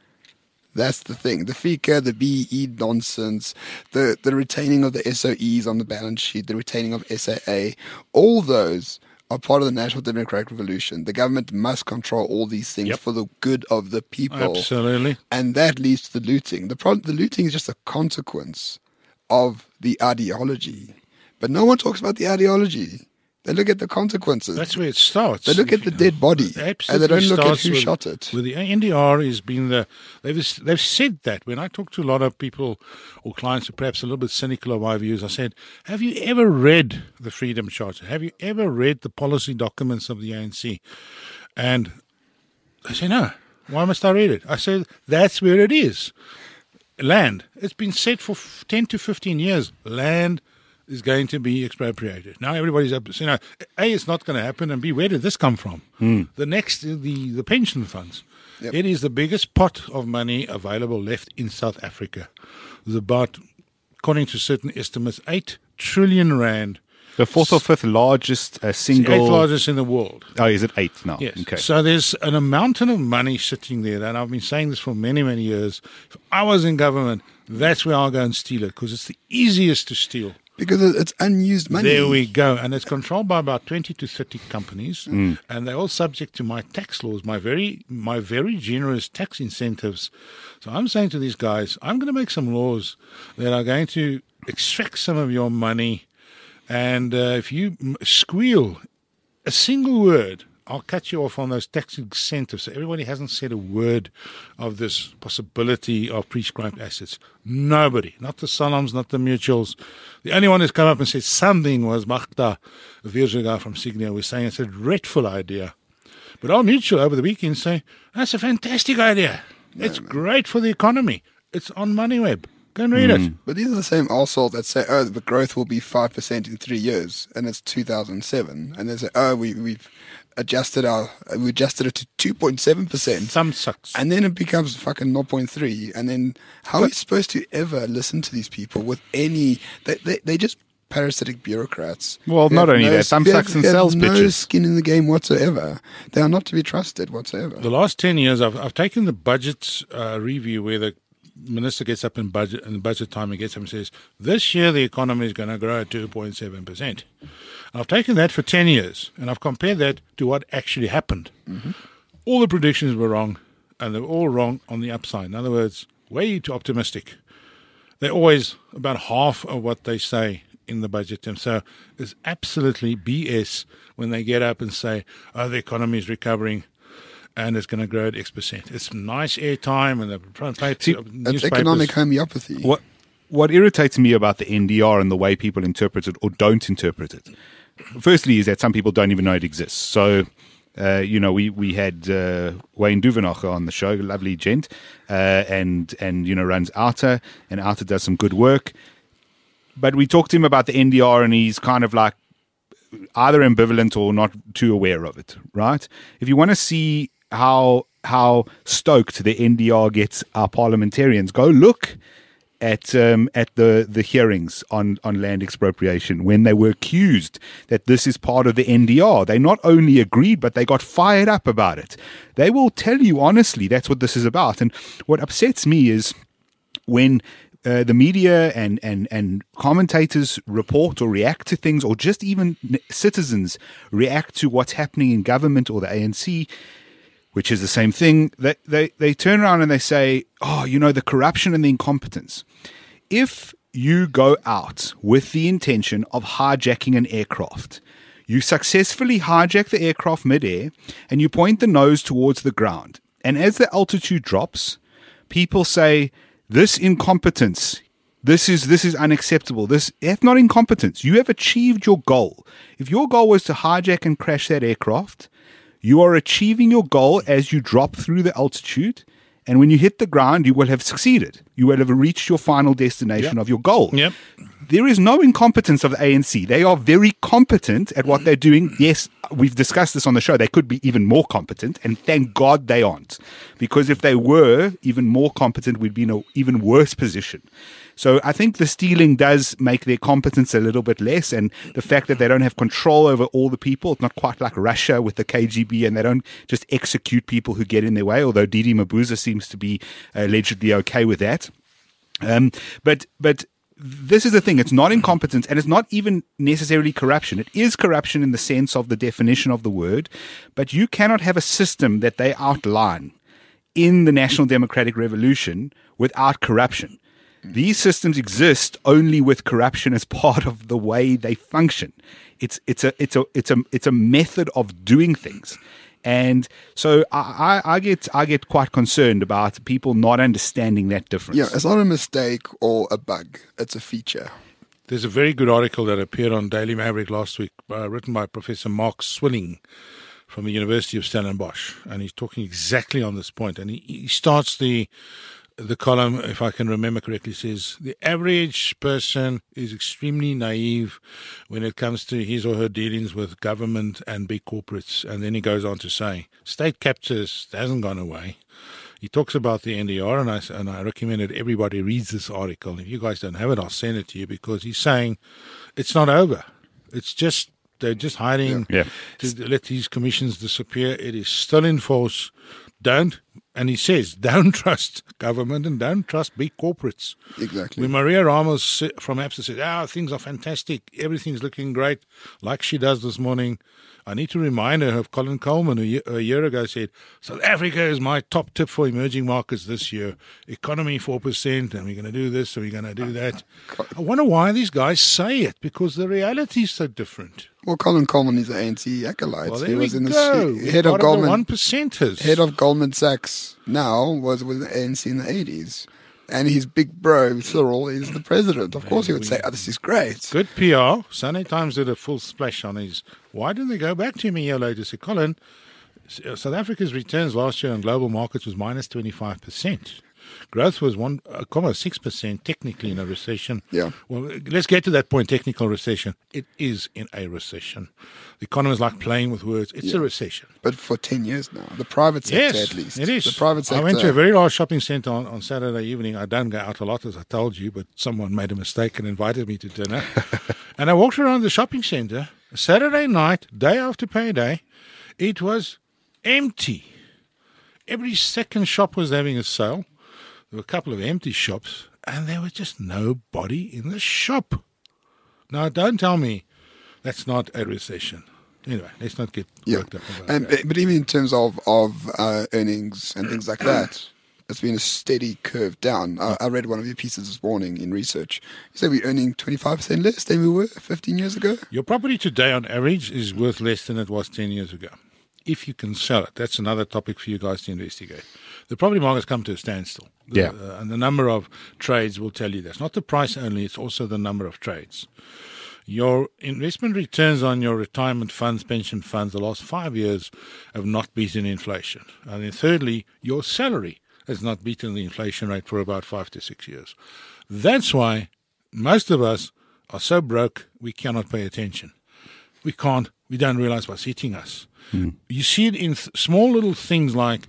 That's the thing. The FICA, the B E E nonsense, the, the retaining of the S O Es on the balance sheet, the retaining of S A A, all those are part of the National Democratic Revolution. The government must control all these things Yep. for the good of the people. Absolutely. And that leads to the looting. The, pro- the looting is just a consequence of the ideology. But no one talks about the ideology. They look at the consequences. That's where it starts. They look at the dead body, and Absolutely they don't look at starts who with- shot it. With the N D R has been the they've they've said that when I talk to a lot of people or clients who are perhaps a little bit cynical of my views, I said, "Have you ever read the Freedom Charter? Have you ever read the policy documents of the A N C?" And they say, "No. Why must I read it?" I said, "That's where it is. Land. It's been said for ten to fifteen years. Land." Is going to be expropriated. Now everybody's up. You know, A, it's not going to happen, and B, where did this come from? The next, the the pension funds. Yep. It is the biggest pot of money available left in South Africa. There's about, according to certain estimates, eight trillion rand. The fourth or fifth largest uh, The single. eighth largest in the world. Oh, is it eight now? Yes. Okay. So there's an mountain of money sitting there, and I've been saying this for many, many years. If I was in government, that's where I'll go and steal it because it's the easiest to steal. Because it- it's unused money. There we go. And it's controlled by about twenty to thirty companies. Mm. And they're all subject to my tax laws, my very my very generous tax incentives. So I'm saying to these guys, I'm going to make some laws that are going to extract some of your money. And uh, if you m- squeal a single word, I'll cut you off on those tax incentives. So everybody hasn't said a word of this possibility of prescribed assets. Nobody, not the Salams, not the mutuals. The only one who's come up and said something was Magda Virziga from Signia, was saying it's a dreadful idea. But our mutual over the weekend say, that's a fantastic idea. It's great for the economy. It's on MoneyWeb. Go and read it. But these are the same assholes that say, oh, the growth will be five percent in three years, and it's two thousand seven. And they say, oh, we, we've adjusted our, we adjusted it to two point seven percent. Some sucks. And then it becomes fucking zero point three. And then how are you supposed to ever listen to these people with any, they, they, they just parasitic bureaucrats. Well, who not have only no- that, some who have- sucks and who have sells no bitches. skin in the game whatsoever. They are not to be trusted whatsoever. The last ten years, I've, I've taken the budget uh, review where the minister gets up in budget in budget time and gets up and says, this year the economy is going to grow at two point seven percent. I've taken that for ten years and I've compared that to what actually happened. Mm-hmm. All the predictions were wrong and they were all wrong on the upside. In other words, way too optimistic. They're always about half of what they say in the budget term. So it's absolutely B S when they get up and say, oh, the economy is recovering and it's going to grow at X percent. It's nice airtime and the front page See, of It's newspapers. economic homeopathy. What what irritates me about the N D R and the way people interpret it or don't interpret it, firstly, is that some people don't even know it exists. So, uh, you know, we we had uh, Wayne Duvenacher on the show, a lovely gent, uh, and and you know runs Outer, and Outer does some good work. but we talked to him about the N D R, and he's kind of like either ambivalent or not too aware of it, right? If you want to see how how stoked the N D R gets our parliamentarians, go look at um, at the, the hearings on, on land expropriation when they were accused that this is part of the N D R. They not only agreed, but they got fired up about it. They will tell you honestly that's what this is about. And what upsets me is when uh, the media and, and, and commentators report or react to things, or just even citizens react to what's happening in government or the A N C, which is the same thing, they, they, they turn around and they say, oh, you know, the corruption and the incompetence. If you go out with the intention of hijacking an aircraft, you successfully hijack the aircraft midair and you point the nose towards the ground. And as the altitude drops, people say, this incompetence, this is this is unacceptable. This that's not incompetence. You have achieved your goal. If your goal was to hijack and crash that aircraft, you are achieving your goal as you drop through the altitude, and when you hit the ground, you will have succeeded. You will have reached your final destination Yep. of your goal. Yep. There is no incompetence of the A N C. They are very competent at what they're doing. Yes, we've discussed this on the show. They could be even more competent, and thank God they aren't. Because if they were even more competent, we'd be in an even worse position. So I think the stealing does make their competence a little bit less, and the fact that they don't have control over all the people, it's not quite like Russia with the K G B, and they don't just execute people who get in their way, although Didi Mabuza seems to be allegedly okay with that. Um, but but this is the thing, it's not incompetence, and it's not even necessarily corruption. It is corruption in the sense of the definition of the word, but you cannot have a system that they outline in the National Democratic Revolution without corruption. These systems exist only with corruption as part of the way they function. It's it's a it's a it's a it's a method of doing things, and so I, I, I get I get quite concerned about people not understanding that difference. Yeah, it's not a mistake or a bug; it's a feature. There's a very good article that appeared on Daily Maverick last week, uh, written by Professor Mark Swilling from the University of Stellenbosch, and he's talking exactly on this point. And he, he starts the the column, if I can remember correctly, says the average person is extremely naive when it comes to his or her dealings with government and big corporates. And then he goes on to say, state captures hasn't gone away. He talks about the N D R, and I, and I recommend that everybody reads this article. If you guys don't have it, I'll send it to you, because he's saying it's not over. It's just, they're just hiding Yeah. to let these commissions disappear. It is still in force. Don't, and he says, don't trust government and don't trust big corporates. Exactly. When Maria Ramos from APSA says, ah, things are fantastic, everything's looking great, like she does this morning, I need to remind her of Colin Coleman, who a year, a year ago said, South Africa is my top tip for emerging markets this year. Economy four percent, and we're going to do this, and we're going to do that. I wonder why these guys say it, because the reality is so different. Well, Colin Coleman is an A N C acolyte. Well, there he was we in the go. he- head Part of the Goldman. one percenters. Head of Goldman Sachs now was with the A N C in the eighties. And his big bro, Cyril, is the president. Of course he would say, oh, this is great. Good P R. Sunday Times did a full splash on his. Why didn't they go back to him a year later? Say, Colin, South Africa's returns last year on global markets was minus twenty-five percent. Growth was one comma six percent technically in a recession. Yeah. Well, let's get to that point. Technical recession. It is in a recession. The economists like playing with words. It's a recession. But for ten years now. The private sector, Yes, at least. it is. The private sector. I went to a very large shopping center on, on Saturday evening. I don't go out a lot, as I told you, but someone made a mistake and invited me to dinner. And I walked around the shopping center Saturday night, day after payday. It was empty. Every second shop was having a sale. There were a couple of empty shops, and there was just nobody in the shop. Now, don't tell me that's not a recession. Anyway, let's not get Yeah. worked up about And, that. but even in terms of, of uh, earnings and things like that, it's been a steady curve down. I, I read one of your pieces this morning in research. You said we're earning twenty-five percent less than we were fifteen years ago? Your property today, on average, is worth less than it was ten years ago. If you can sell it, that's another topic for you guys to investigate. The property market's come to a standstill. The- Yeah. uh, and the number of trades will tell you that's not the price only, it's also the number of trades. Your investment returns on your retirement funds, pension funds, the last five years have not beaten inflation. And then thirdly, your salary has not beaten the inflation rate for about five to six years. That's why most of us are so broke we cannot pay attention. We can't. We don't realize what's hitting us. Mm. You see it in th- small little things like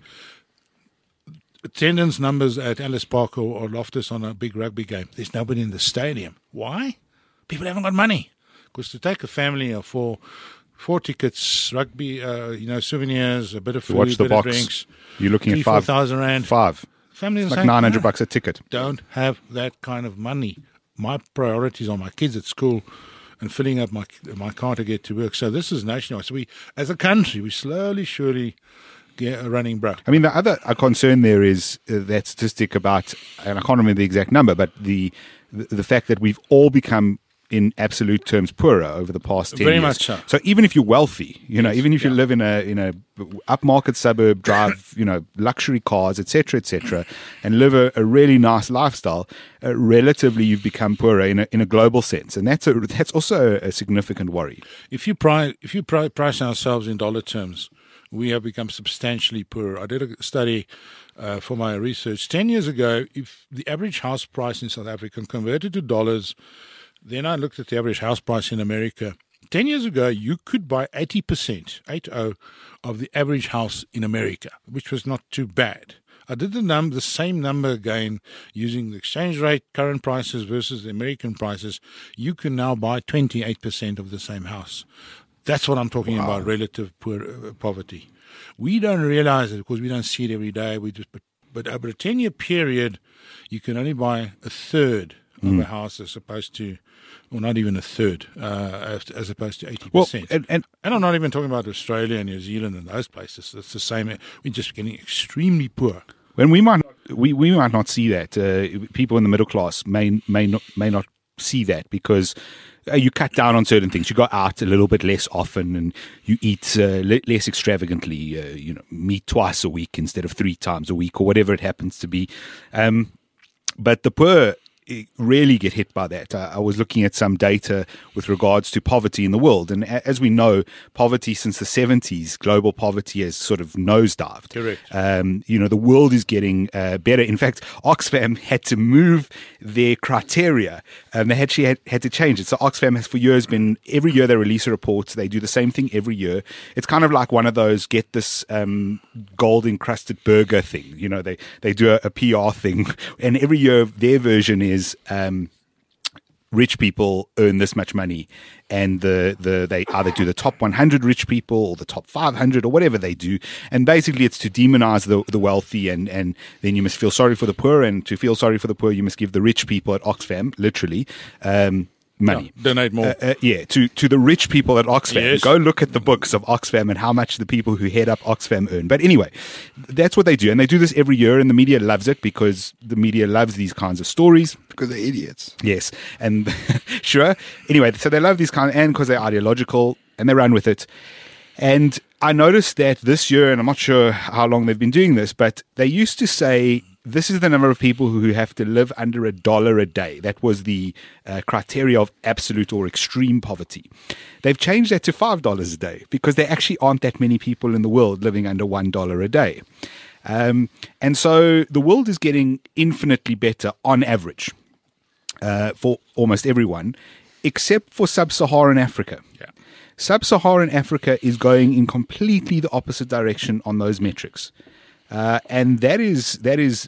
attendance numbers at Ellis Park or, or Loftus on a big rugby game. There's nobody in the stadium. Why? People haven't got money. Because to take a family of four, four tickets, rugby, uh, you know, souvenirs, a bit of food, watch the bit box. of drinks, You're looking three, at five four thousand rand. Five. Families It's like saying, nine hundred "No, bucks a ticket. Don't have that kind of money. My priorities are my kids at school and filling up my my car to get to work. So this is nationwide. So we, as a country, we slowly, surely get running broke. I mean, the other uh, concern there is uh, that statistic about, and I can't remember the exact number, but the the, the fact that we've all become, in absolute terms, poorer over the past ten Very years. much so. So even if you're wealthy, you know, Yes, even if you yeah. live in a in a upmarket suburb, drive, you know, luxury cars, et cetera, et cetera, and live a, a really nice lifestyle, uh, relatively you've become poorer in a in a global sense, and that's a that's also a significant worry. If you price, if you pri- price ourselves in dollar terms, we have become substantially poorer. I did a study uh, for my research ten years ago. If the average house price in South Africa converted to dollars, then I looked at the average house price in America. Ten years ago, you could buy eighty percent, eight oh, of the average house in America, which was not too bad. I did the num the same number again using the exchange rate, current prices versus the American prices. You can now buy twenty-eight percent of the same house. That's what I'm talking wow. about, relative poor, uh, poverty. We don't realize it because we don't see it every day. We just, but, but over a ten-year period, you can only buy a third of mm. a house as opposed to, or not even a third, uh, as opposed to eighty percent. Well, and, and, and I'm not even talking about Australia and New Zealand and those places. It's the same. We're just getting extremely poor. When we might not, we, we might not see that. Uh, people in the middle class may may not may not see that because uh, you cut down on certain things. You go out a little bit less often, and you eat uh, le- less extravagantly. Uh, you know, meat twice a week instead of three times a week, or whatever it happens to be. Um, but the poor really get hit by that. Uh, I was looking at some data with regards to poverty in the world. And a- as we know, poverty since the seventies, global poverty has sort of nosedived. Correct. Um, you know, the world is getting uh, better. In fact, Oxfam had to move their criteria. Um, they actually had, had to change it. So Oxfam has for years been, every year they release a report. They do the same thing every year. It's kind of like one of those get this um, gold encrusted burger thing. You know, they, they do a, a P R thing. And every year their version is Um, rich people earn this much money, and the, the they either do the top one hundred rich people or the top five hundred or whatever they do, and basically it's to demonize the, the wealthy, and, and then you must feel sorry for the poor, and to feel sorry for the poor you must give the rich people at Oxfam, literally, um, money. Yeah, donate more. Uh, uh, yeah, to, to the rich people at Oxfam. Yes. Go look at the books of Oxfam and how much the people who head up Oxfam earn. But anyway, that's what they do. And they do this every year, and the media loves it because the media loves these kinds of stories. Because they're idiots. Yes. And sure. Anyway, so they love these kind of, and because they're ideological, and they run with it. And I noticed that this year, and I'm not sure how long they've been doing this, but they used to say, this is the number of people who have to live under a dollar a day. That was the uh, criteria of absolute or extreme poverty. They've changed that to five dollars a day because there actually aren't that many people in the world living under one dollar a day. Um, and so the world is getting infinitely better on average uh, for almost everyone, except for sub-Saharan Africa. Yeah. Sub-Saharan Africa is going in completely the opposite direction on those metrics. Uh, and that is that is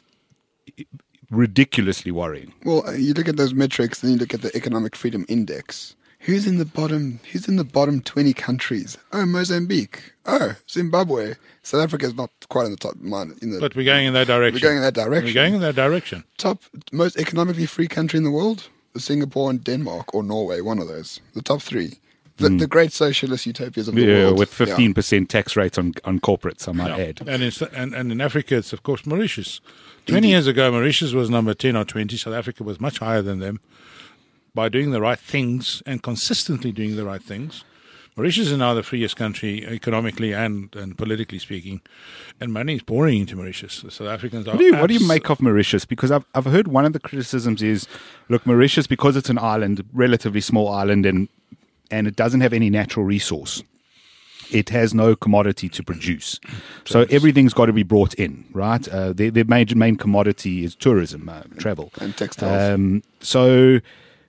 ridiculously worrying. Well, you look at those metrics, then you look at the Economic Freedom Index. Who's in the bottom? Who's in the bottom twenty countries? Oh, Mozambique. Oh, Zimbabwe. South Africa is not quite in the top. In the, but we're going in that direction. We're going in that direction. We're going in that direction. Top most economically free country in the world: Singapore and Denmark, or Norway. One of those. The top three. The, mm. the great socialist utopias of the yeah, world. With fifteen percent yeah. tax rates on, on corporates, I might yeah. add. And, it's, and, and in Africa, it's, of course, Mauritius. twenty Indeed. Years ago, Mauritius was number ten or twenty. South Africa was much higher than them. By doing the right things and consistently doing the right things, Mauritius is now the freest country economically and, and politically speaking. And money is pouring into Mauritius. The South Africans are what do, you, abs- what do you make of Mauritius? Because I've, I've heard one of the criticisms is, look, Mauritius, because it's an island, relatively small island, and and it doesn't have any natural resource. It has no commodity to produce. So everything's got to be brought in, right? Uh, their, their major main commodity is tourism, uh, travel. And textiles. Um, so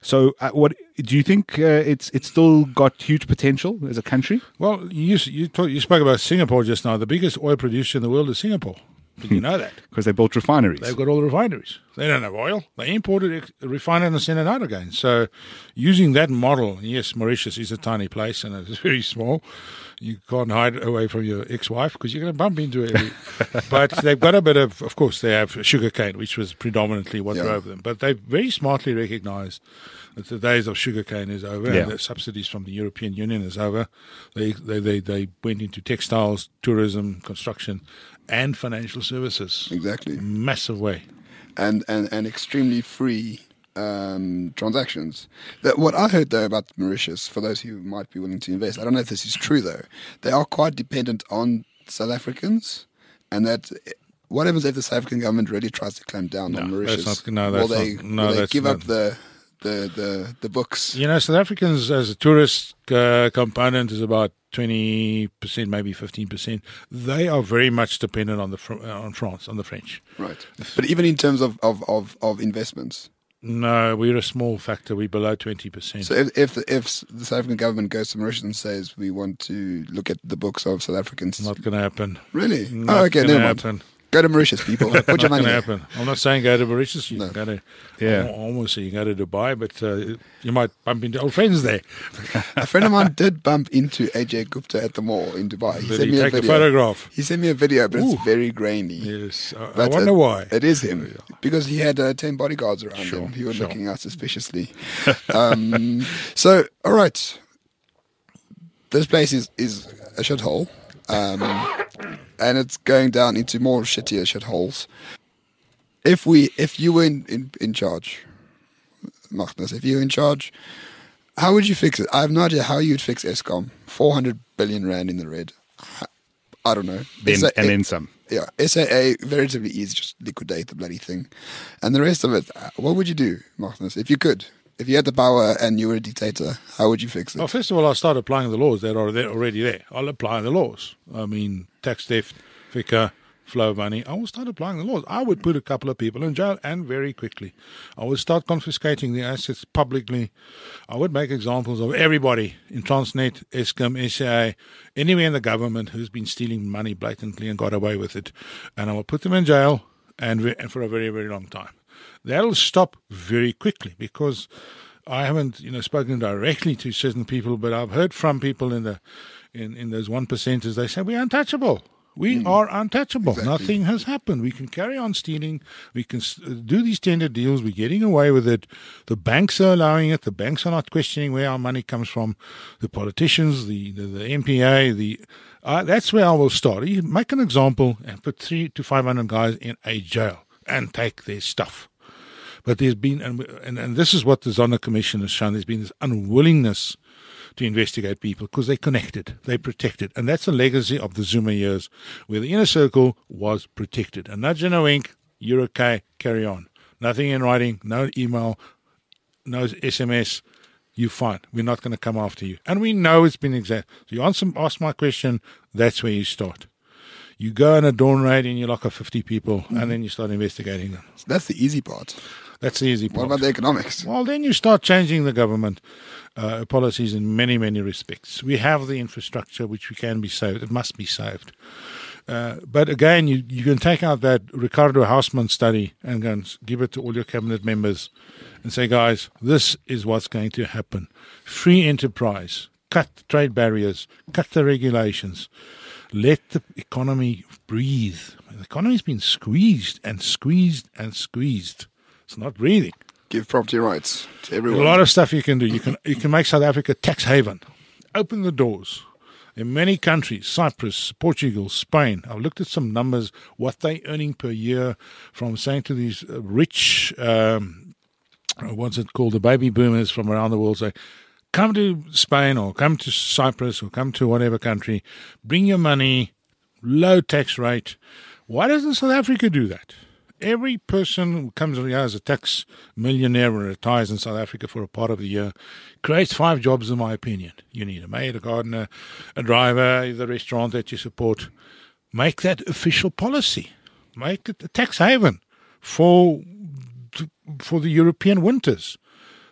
So, uh, what do you think? Uh, it's it's still got huge potential as a country. Well, you you, talk, you spoke about Singapore just now. The biggest oil producer in the world is Singapore. Did you know that? Because they built refineries. They've got all the refineries. They don't have oil. They import it, refine it, and send it out again. So, using that model, yes, Mauritius is a tiny place and it's very small. You can't hide away from your ex-wife because you're going to bump into it. But they've got a bit of, of course, they have sugarcane, which was predominantly what Yeah. drove them. But they very smartly recognized that the days of sugarcane is over Yeah. and the subsidies from the European Union is over. They, they, they, they went into textiles, tourism, construction, and financial services. Exactly. Massive way. and, and, and extremely free um, transactions. That what I heard though about Mauritius, for those who might be willing to invest, I don't know if this is true though. They are quite dependent on South Africans, and that what happens if the South African government really tries to clamp down No, on that's Mauritius? not- no, will that's they, not- no, will they that's give up not- the the the the books? You know, South Africans as a tourist uh, component is about twenty percent, maybe fifteen percent. They are very much dependent on the Fr- uh, on France, on the French. Right. But even in terms of of, of, of investments. No, we're a small factor. We're below twenty percent. So if if the, if the South African government goes to Mauritius and says we want to look at the books of South Africans, Not going to happen. really? Not Oh, okay, gonna never mind. happen. Go to Mauritius, people. Put your Not money going to there. happen. I'm not saying go to Mauritius. You No. can go to, Yeah. al- almost say you go to Dubai, but uh, you might bump into old friends there. A friend of mine did bump into A J Gupta at the mall in Dubai. He Did sent he me a take a video. photograph? He sent me a video, but Ooh. it's very grainy. Yes. I, I But wonder it- why. It is him because he had uh, ten bodyguards around Sure, him. He was sure. looking out suspiciously. um, so, all right, this place is is a shithole, um, and it's going down into more shittier shitholes. If we, if you were in, in, in charge, Magnus, if you were in charge, how would you fix it? I have no idea how you'd fix Eskom. four hundred billion rand in the red. I don't know. Then, S A and then some. Yeah, S A A, relatively easy, just liquidate the bloody thing. And the rest of it, uh, what would you do, Magnus, if you could? If you had the power and you were a dictator, how would you fix it? Well, first of all, I'll start applying the laws that are there, already there. I'll apply the laws. I mean, tax theft, F I C A, flow of money. I will start applying the laws. I would put a couple of people in jail, and very quickly. I would start confiscating the assets publicly. I would make examples of everybody in Transnet, Eskom, S A A, anywhere in the government who's been stealing money blatantly and got away with it. And I will put them in jail and, ve- and for a very, very long time. That'll stop very quickly because I haven't, you know, spoken directly to certain people, but I've heard from people in the in, in those one percenters. They say we're untouchable. We are untouchable. Exactly. Nothing has happened. We can carry on stealing. We can s- do these tender deals. We're getting away with it. The banks are allowing it. The banks are not questioning where our money comes from. The politicians, the the, the M P A, the uh, that's where I will start. You make an example and put three to five hundred guys in a jail and take their stuff. But there's been, and, and, and this is what the Zondo Commission has shown, there's been this unwillingness to investigate people because they're connected, they're protected. And that's a legacy of the Zuma years where the inner circle was protected. A nudge and a wink, you're okay, carry on. Nothing in writing, no email, no S M S, you're fine. We're not going to come after you. And we know it's been exact. So you answer, ask my question, that's where you start. You go on a dawn raid and you lock up fifty people and then you start investigating them. So that's the easy part. That's the easy What part. about the economics? Well, then you start changing the government uh, policies in many, many respects. We have the infrastructure which we can be saved. It must be saved. Uh, but again, you, you can take out that Ricardo Hausmann study and go and give it to all your cabinet members and say, guys, this is what's going to happen. Free enterprise, cut trade barriers, cut the regulations. Let the economy breathe. The economy's been squeezed and squeezed and squeezed. It's not breathing. Give property rights to There's everyone. a lot of stuff you can do. You can you can make South Africa tax haven. Open the doors. In many countries, Cyprus, Portugal, Spain, I've looked at some numbers, what they're earning per year from saying to these uh, rich, um, what's it called, the baby boomers from around the world, say, come to Spain or come to Cyprus or come to whatever country, bring your money, low tax rate. Why doesn't South Africa do that? Every person who comes here as a tax millionaire and retires in South Africa for a part of the year creates five jobs, in my opinion. You need a maid, a gardener, a driver, the restaurant that you support. Make that official policy. Make it a tax haven for for the European winters.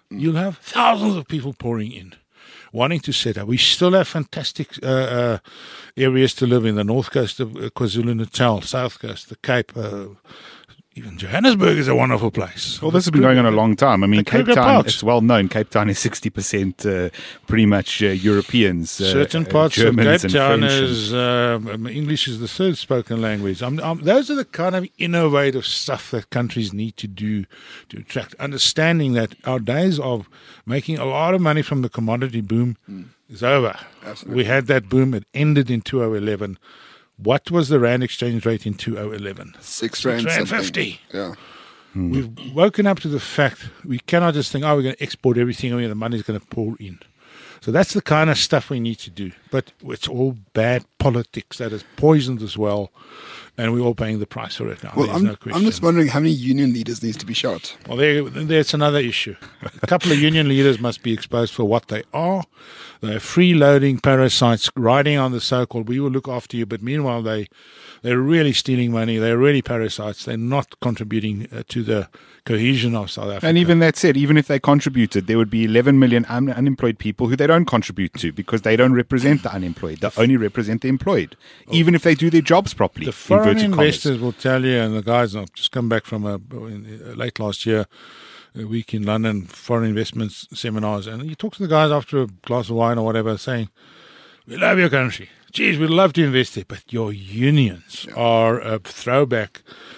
you'll have thousands of people pouring in, wanting to set up. We still have fantastic uh, uh, areas to live in, the north coast of uh, KwaZulu-Natal, south coast, the Cape. Uh, even Johannesburg is a wonderful place. Well, this has been going on a long time. I mean, The Cape Kruger Town, Parks. it's well known. Cape Town is sixty percent uh, pretty much uh, Europeans. Uh, Certain uh, parts Germans of Cape and Town French and- is um, English is the third spoken language. Um, um, those are the kind of innovative stuff that countries need to do to attract. Understanding that our days of making a lot of money from the commodity boom is over. Absolutely. We had that boom. It ended in two thousand eleven. What was the rand exchange rate in two thousand eleven? Six rand, rand something. fifty. Yeah. We've woken up to the fact we cannot just think, oh, we're going to export everything and the money's going to pour in. So that's the kind of stuff we need to do. But it's all bad politics that has poisoned us well, and we're all paying the price for it now. Well, There's I'm, no question. I'm just wondering how many union leaders needs to be shot. Well, there, there's another issue. A couple of union leaders must be exposed for what they are. They're freeloading parasites riding on the so-called, we will look after you, but meanwhile they, they're really stealing money. They're really parasites. They're not contributing uh, to the cohesion of South Africa. And even that said, even if they contributed, there would be eleven million un- unemployed people who they don't contribute to because they don't represent the unemployed. They only represent the employed, even if they do their jobs properly. The foreign inverted commas. investors will tell you, and the guys, I've just come back from a, in, uh, late last year, a week in London, foreign investments seminars, and you talk to the guys after a glass of wine or whatever, saying, we love your country. Geez, we'd love to invest there, but your unions are a throwback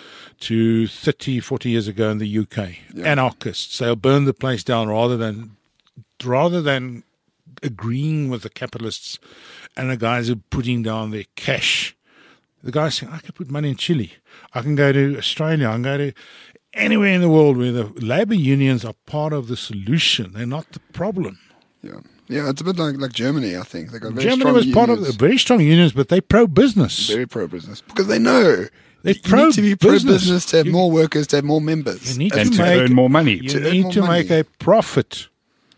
to thirty, forty years ago in the U K. Yeah. Anarchists. They'll burn the place down rather than rather than agreeing with the capitalists and the guys who are putting down their cash. The guys saying, I can put money in Chile. I can go to Australia. I can go to anywhere in the world where the labour unions are part of the solution. They're not the problem. Yeah. Yeah, it's a bit like, like Germany, I think. They got very Germany strong was part of unions, very strong unions, but they pro-business. very pro-business. Because they know They're you need to be pro-business. pro-business to have You- more workers, to have more members. You need And to to make, earn more money. You To earn need more to make money. a profit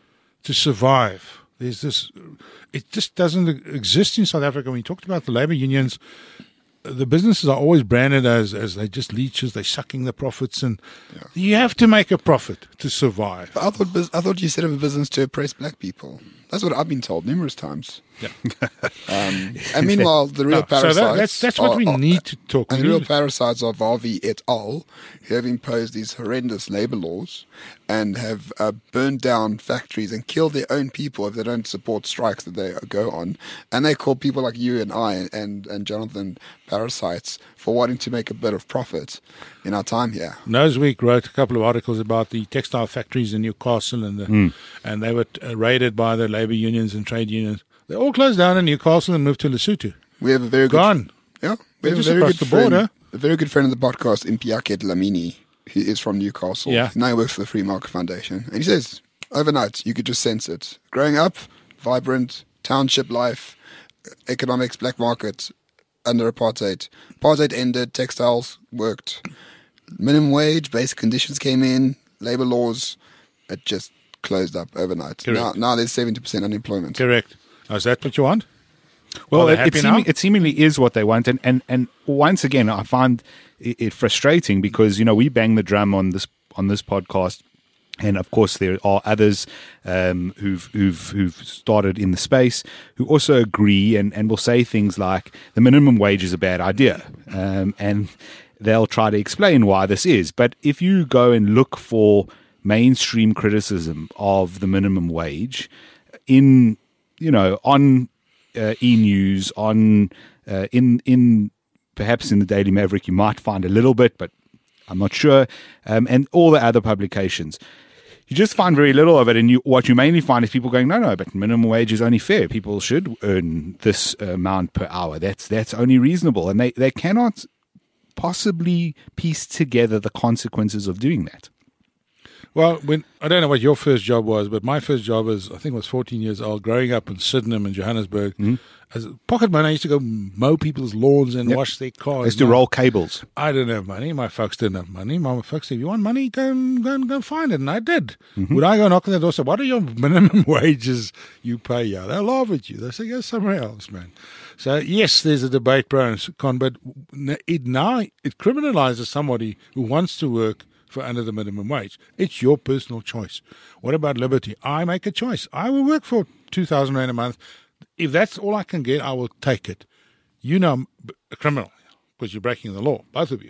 to survive. There's this. It just doesn't exist in South Africa. When you talked about the labour unions, the businesses are always branded as as they just leeches. They're sucking the profits, and you have to make a profit to survive. But I thought bus- I thought you set up a business to oppress black people. That's what I've been told numerous times. Yeah. Um, and meanwhile, the real No, so parasites. that, that's that's what are- we are- need to talk. And We the real need- parasites are Varvey et al., who have imposed these horrendous labour laws and have uh, burned down factories and killed their own people if they don't support strikes that they go on. And they call people like you and I and, and Jonathan parasites for wanting to make a bit of profit in our time here. Noseweek wrote a couple of articles about the textile factories in Newcastle, and the, and they were uh, raided by the labour unions and trade unions. They all closed down in Newcastle and moved to Lesotho. We have a very good Gone. Yeah, we They're have a just very across good the friend, border. a very good friend of the podcast, Impiake Dlamini. He is from Newcastle. Yeah. Now he works for the Free Market Foundation, and he says overnight you could just sense it. Growing up, vibrant township life, economics, black market under apartheid. Apartheid ended, textiles worked. Minimum wage, basic conditions came in, labour laws. It just closed up overnight. Now, Correct. now there's seventy percent unemployment. Correct. Now, is that what you want? Well, Are they it, it, happy seeming, now? it seemingly is what they want, and, and, and once again, I find it, it frustrating because you know we bang the drum on this on this podcast, and of course there are others um, who've who've who've started in the space who also agree and, and will say things like the minimum wage is a bad idea, um, and they'll try to explain why this is. But if you go and look for mainstream criticism of the minimum wage in you know on Uh, e-news on uh, in in perhaps in the Daily Maverick you might find a little bit, but I'm not sure, um, and all the other publications. You just find very little of it, and you, what you mainly find is people going, no, no, but minimum wage is only fair. People should earn this amount per hour. That's that's only reasonable, and they, they cannot possibly piece together the consequences of doing that. Well, when I don't know what your first job was, but my first job was, I think I was fourteen years old, growing up in Sydenham in Johannesburg. Mm-hmm. As a pocket money, I used to go mow people's lawns and Yep. wash their cars. As to Now, roll cables. I didn't have money. My folks didn't have money. My folks said, if you want money, go and, go and, go and find it. And I did. Mm-hmm. Would I go knock on the door and say, what are your minimum wages you pay here? They'll laugh at you. They'll say, go somewhere else, man. So, yes, there's a debate, pro and con, but it now it criminalizes somebody who wants to work for under the minimum wage. It's your personal choice. What about liberty? I make a choice. I will work for two thousand rand a month. If that's all I can get, I will take it. You know I'm a criminal because you're breaking the law, both of you.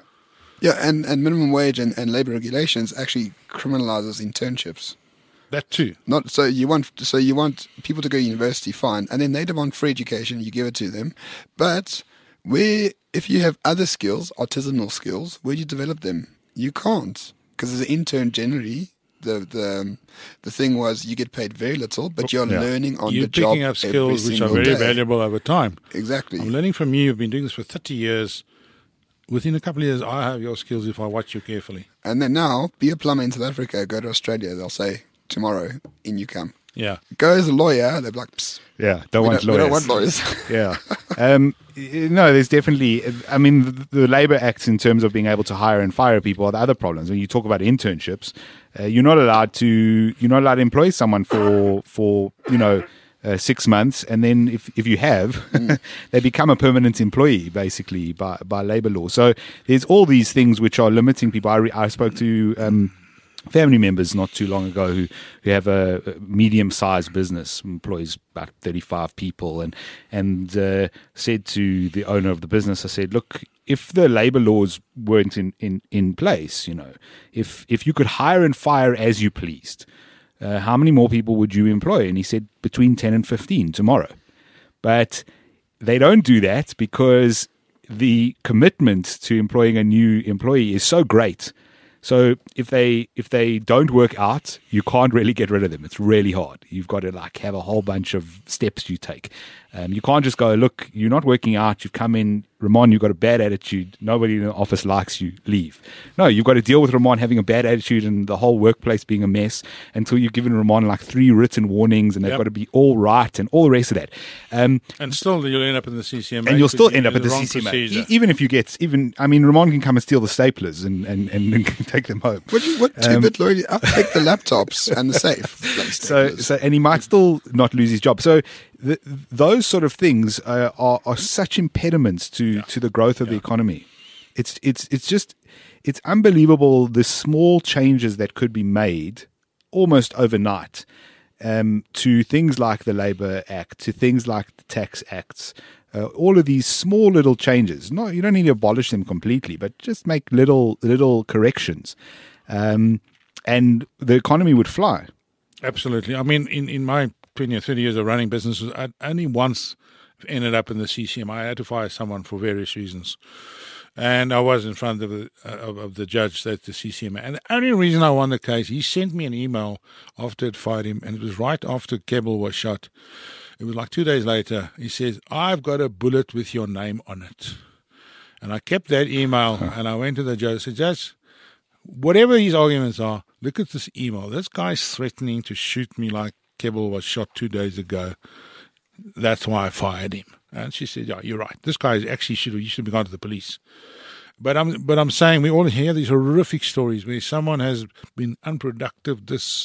Yeah, and, and minimum wage and, and labor regulations actually criminalizes internships. That too. Not so you want so you want people to go to university, fine, and then they demand free education, you give it to them. But where if you have other skills, artisanal skills, where do you develop them? You can't, because as an intern, generally the the um, the thing was you get paid very little, but you're Yeah. learning on You're the job. picking up skills every which are single very day. valuable over time. Exactly. I'm learning from you. You've been doing this for thirty years. Within a couple of years, I have your skills if I watch you carefully. And then now, be a plumber in South Africa, go to Australia. They'll say tomorrow, in you come. Yeah. Go as a lawyer. They'll be like, Psst, Yeah, don't we, want don't, we lawyers. don't want lawyers. Yeah. Um, y- no, there's definitely, I mean, the, the Labour Acts in terms of being able to hire and fire people are the other problems. When you talk about internships, uh, you're not allowed to, you're not allowed to employ someone for, for you know, uh, six months. And then if, if you have, Mm. they become a permanent employee, basically, by, by labour law. So there's all these things which are limiting people. I, re- I spoke to... Um, family members not too long ago who, who have a medium-sized business, employs about thirty-five people, and and uh, said to the owner of the business, I said, look, if the labor laws weren't in, in, in place, you know, if if you could hire and fire as you pleased, uh, how many more people would you employ? And he said between ten and fifteen tomorrow. But they don't do that because the commitment to employing a new employee is so great. So if they if they don't work out, you can't really get rid of them. It's really hard. You've got to like have a whole bunch of steps you take. Um, you can't just go, look, you're not working out. You've come in, Ramon, you've got a bad attitude. Nobody in the office likes you. Leave. No, you've got to deal with Ramon having a bad attitude and the whole workplace being a mess until you've given Ramon like three written warnings, and they've Yep. got to be all right and all the rest of that. Um, And still, you'll end up in the C C M A. and you'll still because end you up at did the wrong C C M A. procedure. E- even if you get, even I mean, Ramon can come and steal the staplers and, and, and, and take them home. What, you- what two-bit lawyer? I'll take the laptops and the safe. Bloody So, staplers. so, and he might still not lose his job. So, the, those sort of things uh, are, are such impediments to, to the growth of the economy. It's it's it's just it's unbelievable the small changes that could be made almost overnight um, to things like the Labour Act, to things like the tax acts. Uh, all of these small little changes. No, you don't need to abolish them completely, but just make little little corrections, um, and the economy would fly. Absolutely. I mean, in, in my opinion, thirty years of running businesses, I only once ended up in the C C M. I had to fire someone for various reasons. And I was in front of the, uh, of, of the judge at the C C M A. And the only reason I won the case, he sent me an email after it fired him, and it was right after Keble was shot. It was like two days later. He says, I've got a bullet with your name on it. And I kept that email, and I went to the judge and said, Judge, whatever his arguments are, look at this email. This guy's threatening to shoot me like Keble was shot two days ago. That's why I fired him. And she said, yeah, you're right. This guy is actually should have, you should have gone to the police. But I'm, but I'm saying we all hear these horrific stories where someone has been unproductive, this,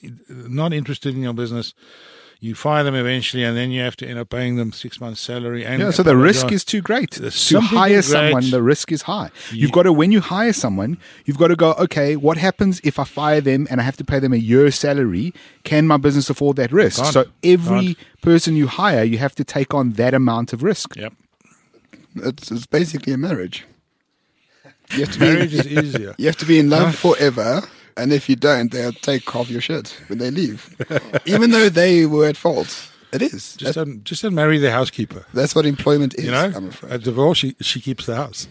not interested in your business. You fire them eventually, and then you have to end up paying them six months' salary. And Yeah, so the risk is too great. There's To something hire great. someone, the risk is high. You've got to, when you hire someone, you've got to go, okay, what happens if I fire them and I have to pay them a year's salary? Can my business afford that risk? Can't. So every Can't. person you hire, you have to take on that amount of risk. Yep. it's, it's basically a marriage. You have to be Marriage is easier. You have to be in love forever, and if you don't, they'll take half your shit when they leave, even though they were at fault. It is. Just That's, don't, just don't marry the housekeeper. that's what employment is. You know, I'm afraid. at divorce, she, she keeps the house.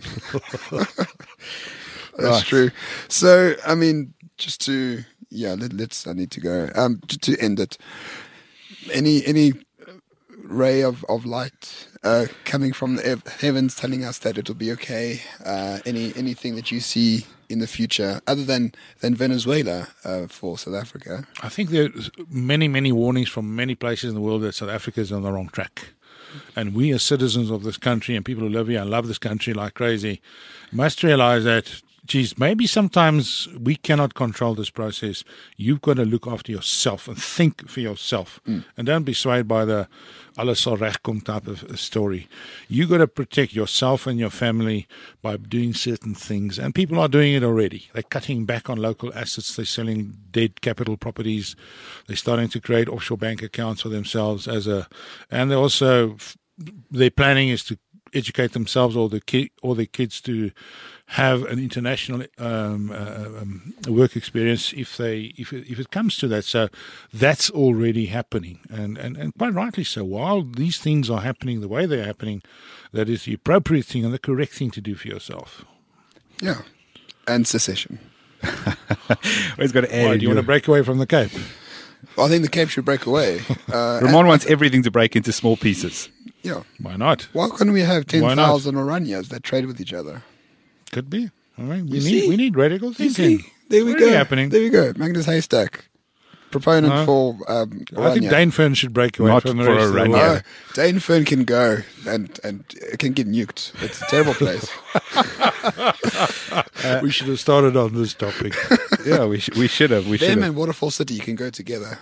That's Right. true. So, I mean, just to yeah, let, let's. I need to go. Um, just to end it. Any any ray of of light uh, coming from the hev- heavens, telling us that it'll be okay. Uh, any anything that you see in the future, other than than Venezuela uh, for South Africa. I think there's many, many warnings from many places in the world that South Africa is on the wrong track. And we as citizens of this country and people who live here and love this country like crazy must realize that geez, maybe sometimes we cannot control this process. You've got to look after yourself and think for yourself. Mm. And don't be swayed by the alles sal regkom type of story. You got to protect yourself and your family by doing certain things. And people are doing it already. They're cutting back on local assets. They're selling dead capital properties. They're starting to create offshore bank accounts for themselves as a, and they're also, their planning is to educate themselves or the ki- or their kids to have an international um, uh, um, work experience if they if it, if it comes to that. So that's already happening, and, and, and quite rightly so. While these things are happening the way they're happening, that is the appropriate thing and the correct thing to do for yourself. Yeah, and secession. Always got to add. Why, do you want to break away from the Cape? I think the Cape should break away. Uh, Ramon wants everything to break into small pieces. Yeah. Why not? Why can't we have ten thousand Oranias that trade with each other? Could be. All right. We You need see? we need radical You thinking. see? There we It's already go. happening. There we go. Magnus Haystack, proponent No. for um, I think Orania. Dane Fern should break away Not from the for rest of the Orania. world. No, Dane Fern can go and and it can get nuked. It's a terrible place. we should have started on this topic. Yeah, we sh- we should have. We should Them have. and Waterfall City can go together.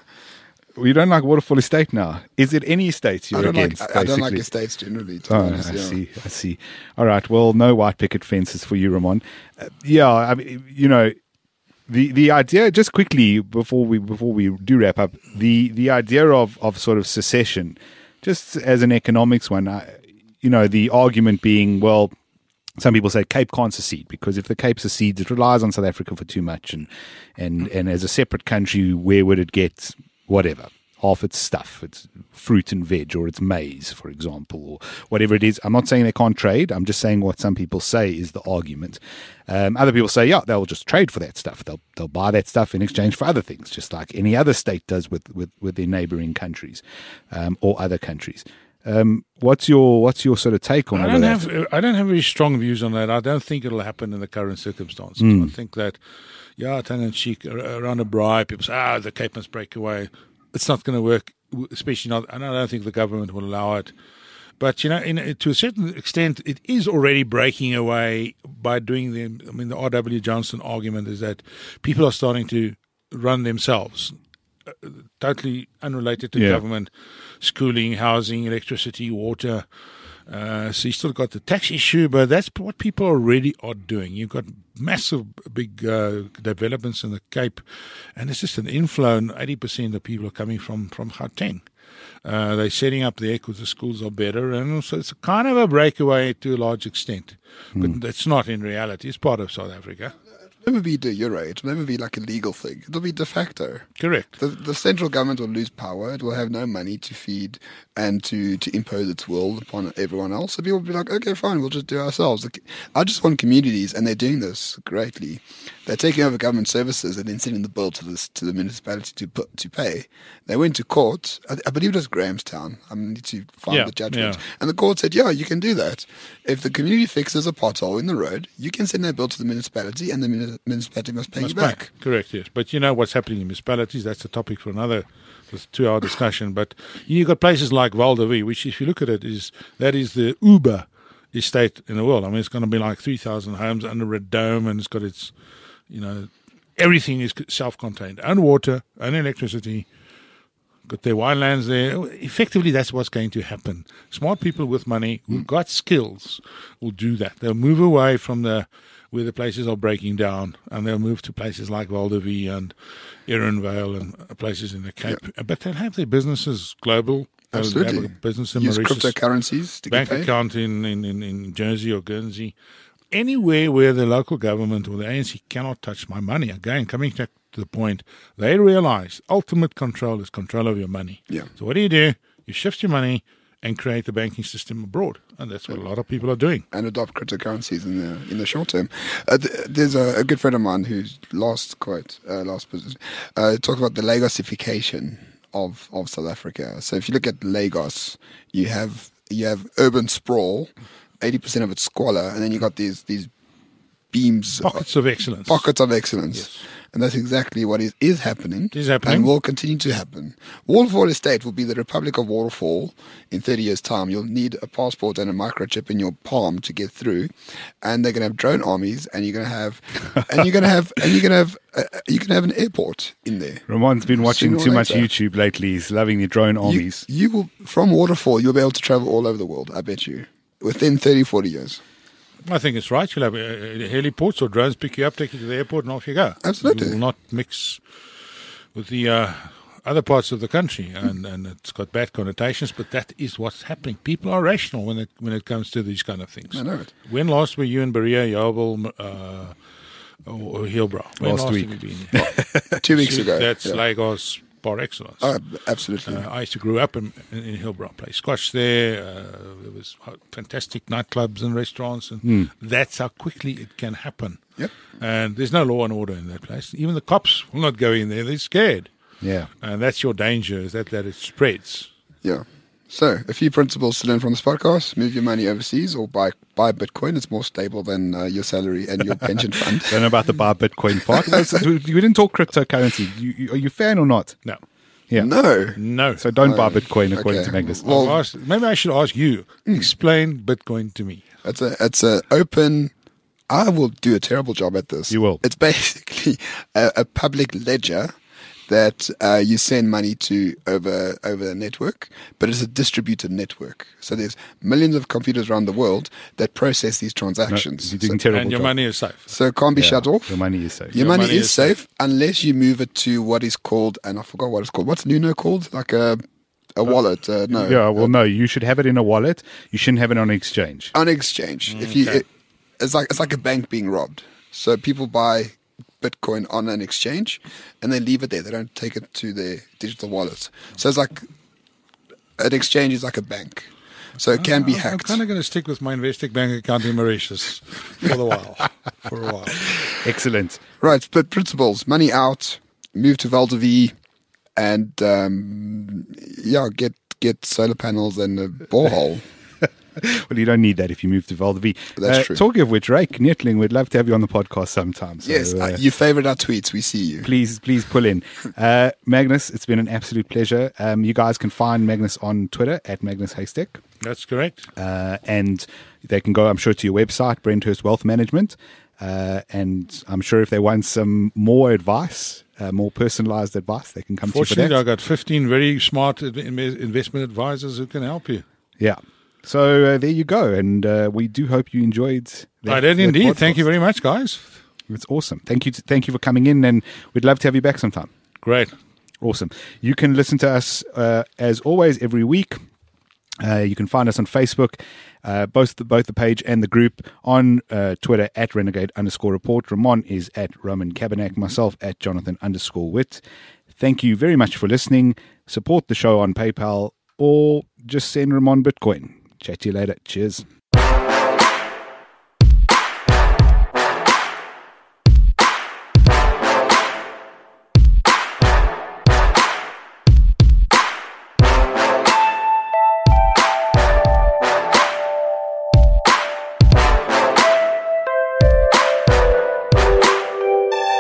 We don't like Waterfall Estate now. Is it any estates you're I don't against? like. I, I don't like basically? estates generally. To be Oh, honest, I yeah. see. I see. All right. Well, no white picket fences for you, Ramon. Uh, yeah, I mean, you know, the the idea. Just quickly before we before we do wrap up, the the idea of of sort of secession, just as an economics one, I, you know, the argument being, well, some people say Cape can't secede because if the Cape secedes, it relies on South Africa for too much, and and and as a separate country, where would it get whatever? Half its stuff, it's fruit and veg, or it's maize, for example, or whatever it is. I'm not saying they can't trade. I'm just saying what some people say is the argument. Um, other people say, yeah, they'll just trade for that stuff. They'll they'll buy that stuff in exchange for other things, just like any other state does with with, with their neighboring countries um, or other countries. Um, what's your what's your sort of take on I all don't of that? have I don't have very strong views on that. I don't think it'll happen in the current circumstances. Mm. I think that, yeah, tongue in cheek, around a bribe, people say, ah, the Cape must break away. It's not going to work, especially not, and I don't think the government will allow it. But, you know, in, to a certain extent, it is already breaking away by doing the, I mean, the R W Johnson argument is that people are starting to run themselves, uh, totally unrelated to Yeah. government, schooling, housing, electricity, water. Uh, so you still got the tax issue, but that's what people already are doing. You've got massive, big uh, developments in the Cape, and it's just an inflow, and eighty percent of people are coming from, from Gauteng. Uh, they're setting up there because the schools are better, and also it's kind of a breakaway to a large extent. But Mm. it's not in reality. It's part of South Africa. It'll never be de jure. It'll never be like a legal thing. It'll be de facto. Correct. The, the central government will lose power. It will have no money to feed and to, to impose its will upon everyone else. So people will be like, okay, fine, we'll just do it ourselves. Like, I just want communities, and they're doing this greatly. They're taking over government services and then sending the bill to the to the municipality to put to pay. They went to court. I, I believe it was Grahamstown. I need to find Yeah, the judgment. yeah. And the court said, yeah, you can do that. If the community fixes a pothole in the road, you can send that bill to the municipality, and the muni- municipality must pay Must you back. pay. Correct, yes. But you know what's happening in municipalities, that's a topic for another two-hour discussion. But you've got places like Val de Vie, which, if you look at it, is that is the Uber estate in the world. I mean, it's going to be like three thousand homes under a dome, and it's got its, you know, everything is self-contained. And water, and electricity, got their winelands there. Effectively, that's what's going to happen. Smart people with money who've got skills will do that. They'll move away from the where the places are breaking down, and they'll move to places like Val de Vie and Erenvale and places in the Cape. But they'll have their businesses global. They'll Absolutely. have a business in Use Mauritius, cryptocurrencies to bank get paid. account in, in, in, in Jersey or Guernsey. Anywhere where the local government or the A N C cannot touch my money. Again, coming back to the point, they realize ultimate control is control of your money. Yeah. So what do you do? You shift your money and create a banking system abroad. And that's what a lot of people are doing. And adopt cryptocurrencies in the in the short term. Uh, th- there's a, a good friend of mine who's last quote uh, last position uh, talked about the Lagosification of of South Africa. So if you look at Lagos, you have you have urban sprawl, eighty percent of it's squalor, and then you got these these beams, Pockets of excellence. pockets of excellence. Yes. And that's exactly what is, is happening. It is happening. And will continue to happen. Waterfall Estate will be the Republic of Waterfall in thirty years' time. You'll need a passport and a microchip in your palm to get through. And they're going to have drone armies, and you're going to have, and you're going to have, and you're going to have, uh, you can have an airport in there. Ramon's been watching Sooner or too much later. YouTube lately. He's loving the drone You, armies. you will, from Waterfall, you'll be able to travel all over the world, I bet you, within thirty, forty years. I think it's right. You'll have uh, uh, heliports or drones pick you up, take you to the airport, and off you go. Absolutely. You will not mix with the uh, other parts of the country, and, and it's got bad connotations. But that is what's happening. People are rational when it when it comes to these kind of things. I know it. When last were you in Berea, Yeovil, uh, or, or Hillbrow? When Last week. have you been? Two weeks ago. That's yeah. Lagos par excellence. Oh, absolutely. Uh, I used to grow up in, in, in Hillbrow. Play squash there. Uh, there was fantastic nightclubs and restaurants, and Mm. that's how quickly it can happen. Yep. And there's no law and order in that place. Even the cops will not go in there. They're scared, Yeah. and that's your danger. Is that that it spreads. Yeah. So, a few principles to learn from this podcast. Move your money overseas or buy buy Bitcoin. It's more stable than uh, your salary and your pension fund. Don't know about the bar Bitcoin part. we didn't talk cryptocurrency. You, you, are you a fan or not? No, Yeah. No. no. So don't buy No. Bitcoin according Okay. to Magnus. Well- I've asked- maybe I should ask you. Explain Bitcoin to me. It's a it's a open. I will do a terrible job at this. You will. It's basically a, a public ledger that uh, you send money to over over a network, but it's a distributed network. So there's millions of computers around the world that process these No, transactions. you're doing so, terrible And your job. money is safe. so it can't be Yeah, shut off. Your money is safe. Your, Your money, money is, is safe unless you move it to what is called, and I forgot what it's called. What's Nuno called? Like a a wallet? Uh, no, Yeah, well, no, you should have it in a wallet. You shouldn't have it on exchange. on exchange. If you, Okay. it, it's like it's like a bank being robbed. So people buy Bitcoin on an exchange, and they leave it there. They don't take it to their digital wallet. So it's like an exchange is like a bank. So it can be I'm- I'm hacked. kind of going to stick with my Investec bank account in Mauritius for a while. For a while. Excellent. Right, but principles: money out, move to Val de Vie, and um, yeah, get get solar panels and a borehole. Well, you don't need that if you move to Val de Vie. That's uh, true. Talking of which, Rake Nettling, we'd love to have you on the podcast sometime. So, yes, uh, uh, you favorite our tweets. We see you. please, please pull in. Uh, Magnus, it's been an absolute pleasure. Um, you guys can find Magnus on Twitter at Magnus Haystack. That's correct. Uh, and they can go, I'm sure, to your website, Brenthurst Wealth Management. Uh, and I'm sure if they want some more advice, uh, more personalized advice, they can come to you for Fortunately, I that. got fifteen very smart in- investment advisors who can help you. Yeah. So uh, there you go. And uh, we do hope you enjoyed that. I did that indeed. podcast. Thank you very much, guys. It's awesome. Thank you. To, thank you for coming in. And we'd love to have you back sometime. Great. Awesome. You can listen to us, uh, as always, every week. Uh, you can find us on Facebook, uh, both the, both the page and the group, on uh, Twitter at Renegade underscore report. Ramon is at Roman Kabanak, myself at Jonathan underscore Witt. Thank you very much for listening. Support the show on PayPal or just send Ramon Bitcoin. Chat to you later. Cheers.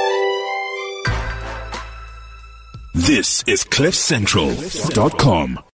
This is cliff central dot com.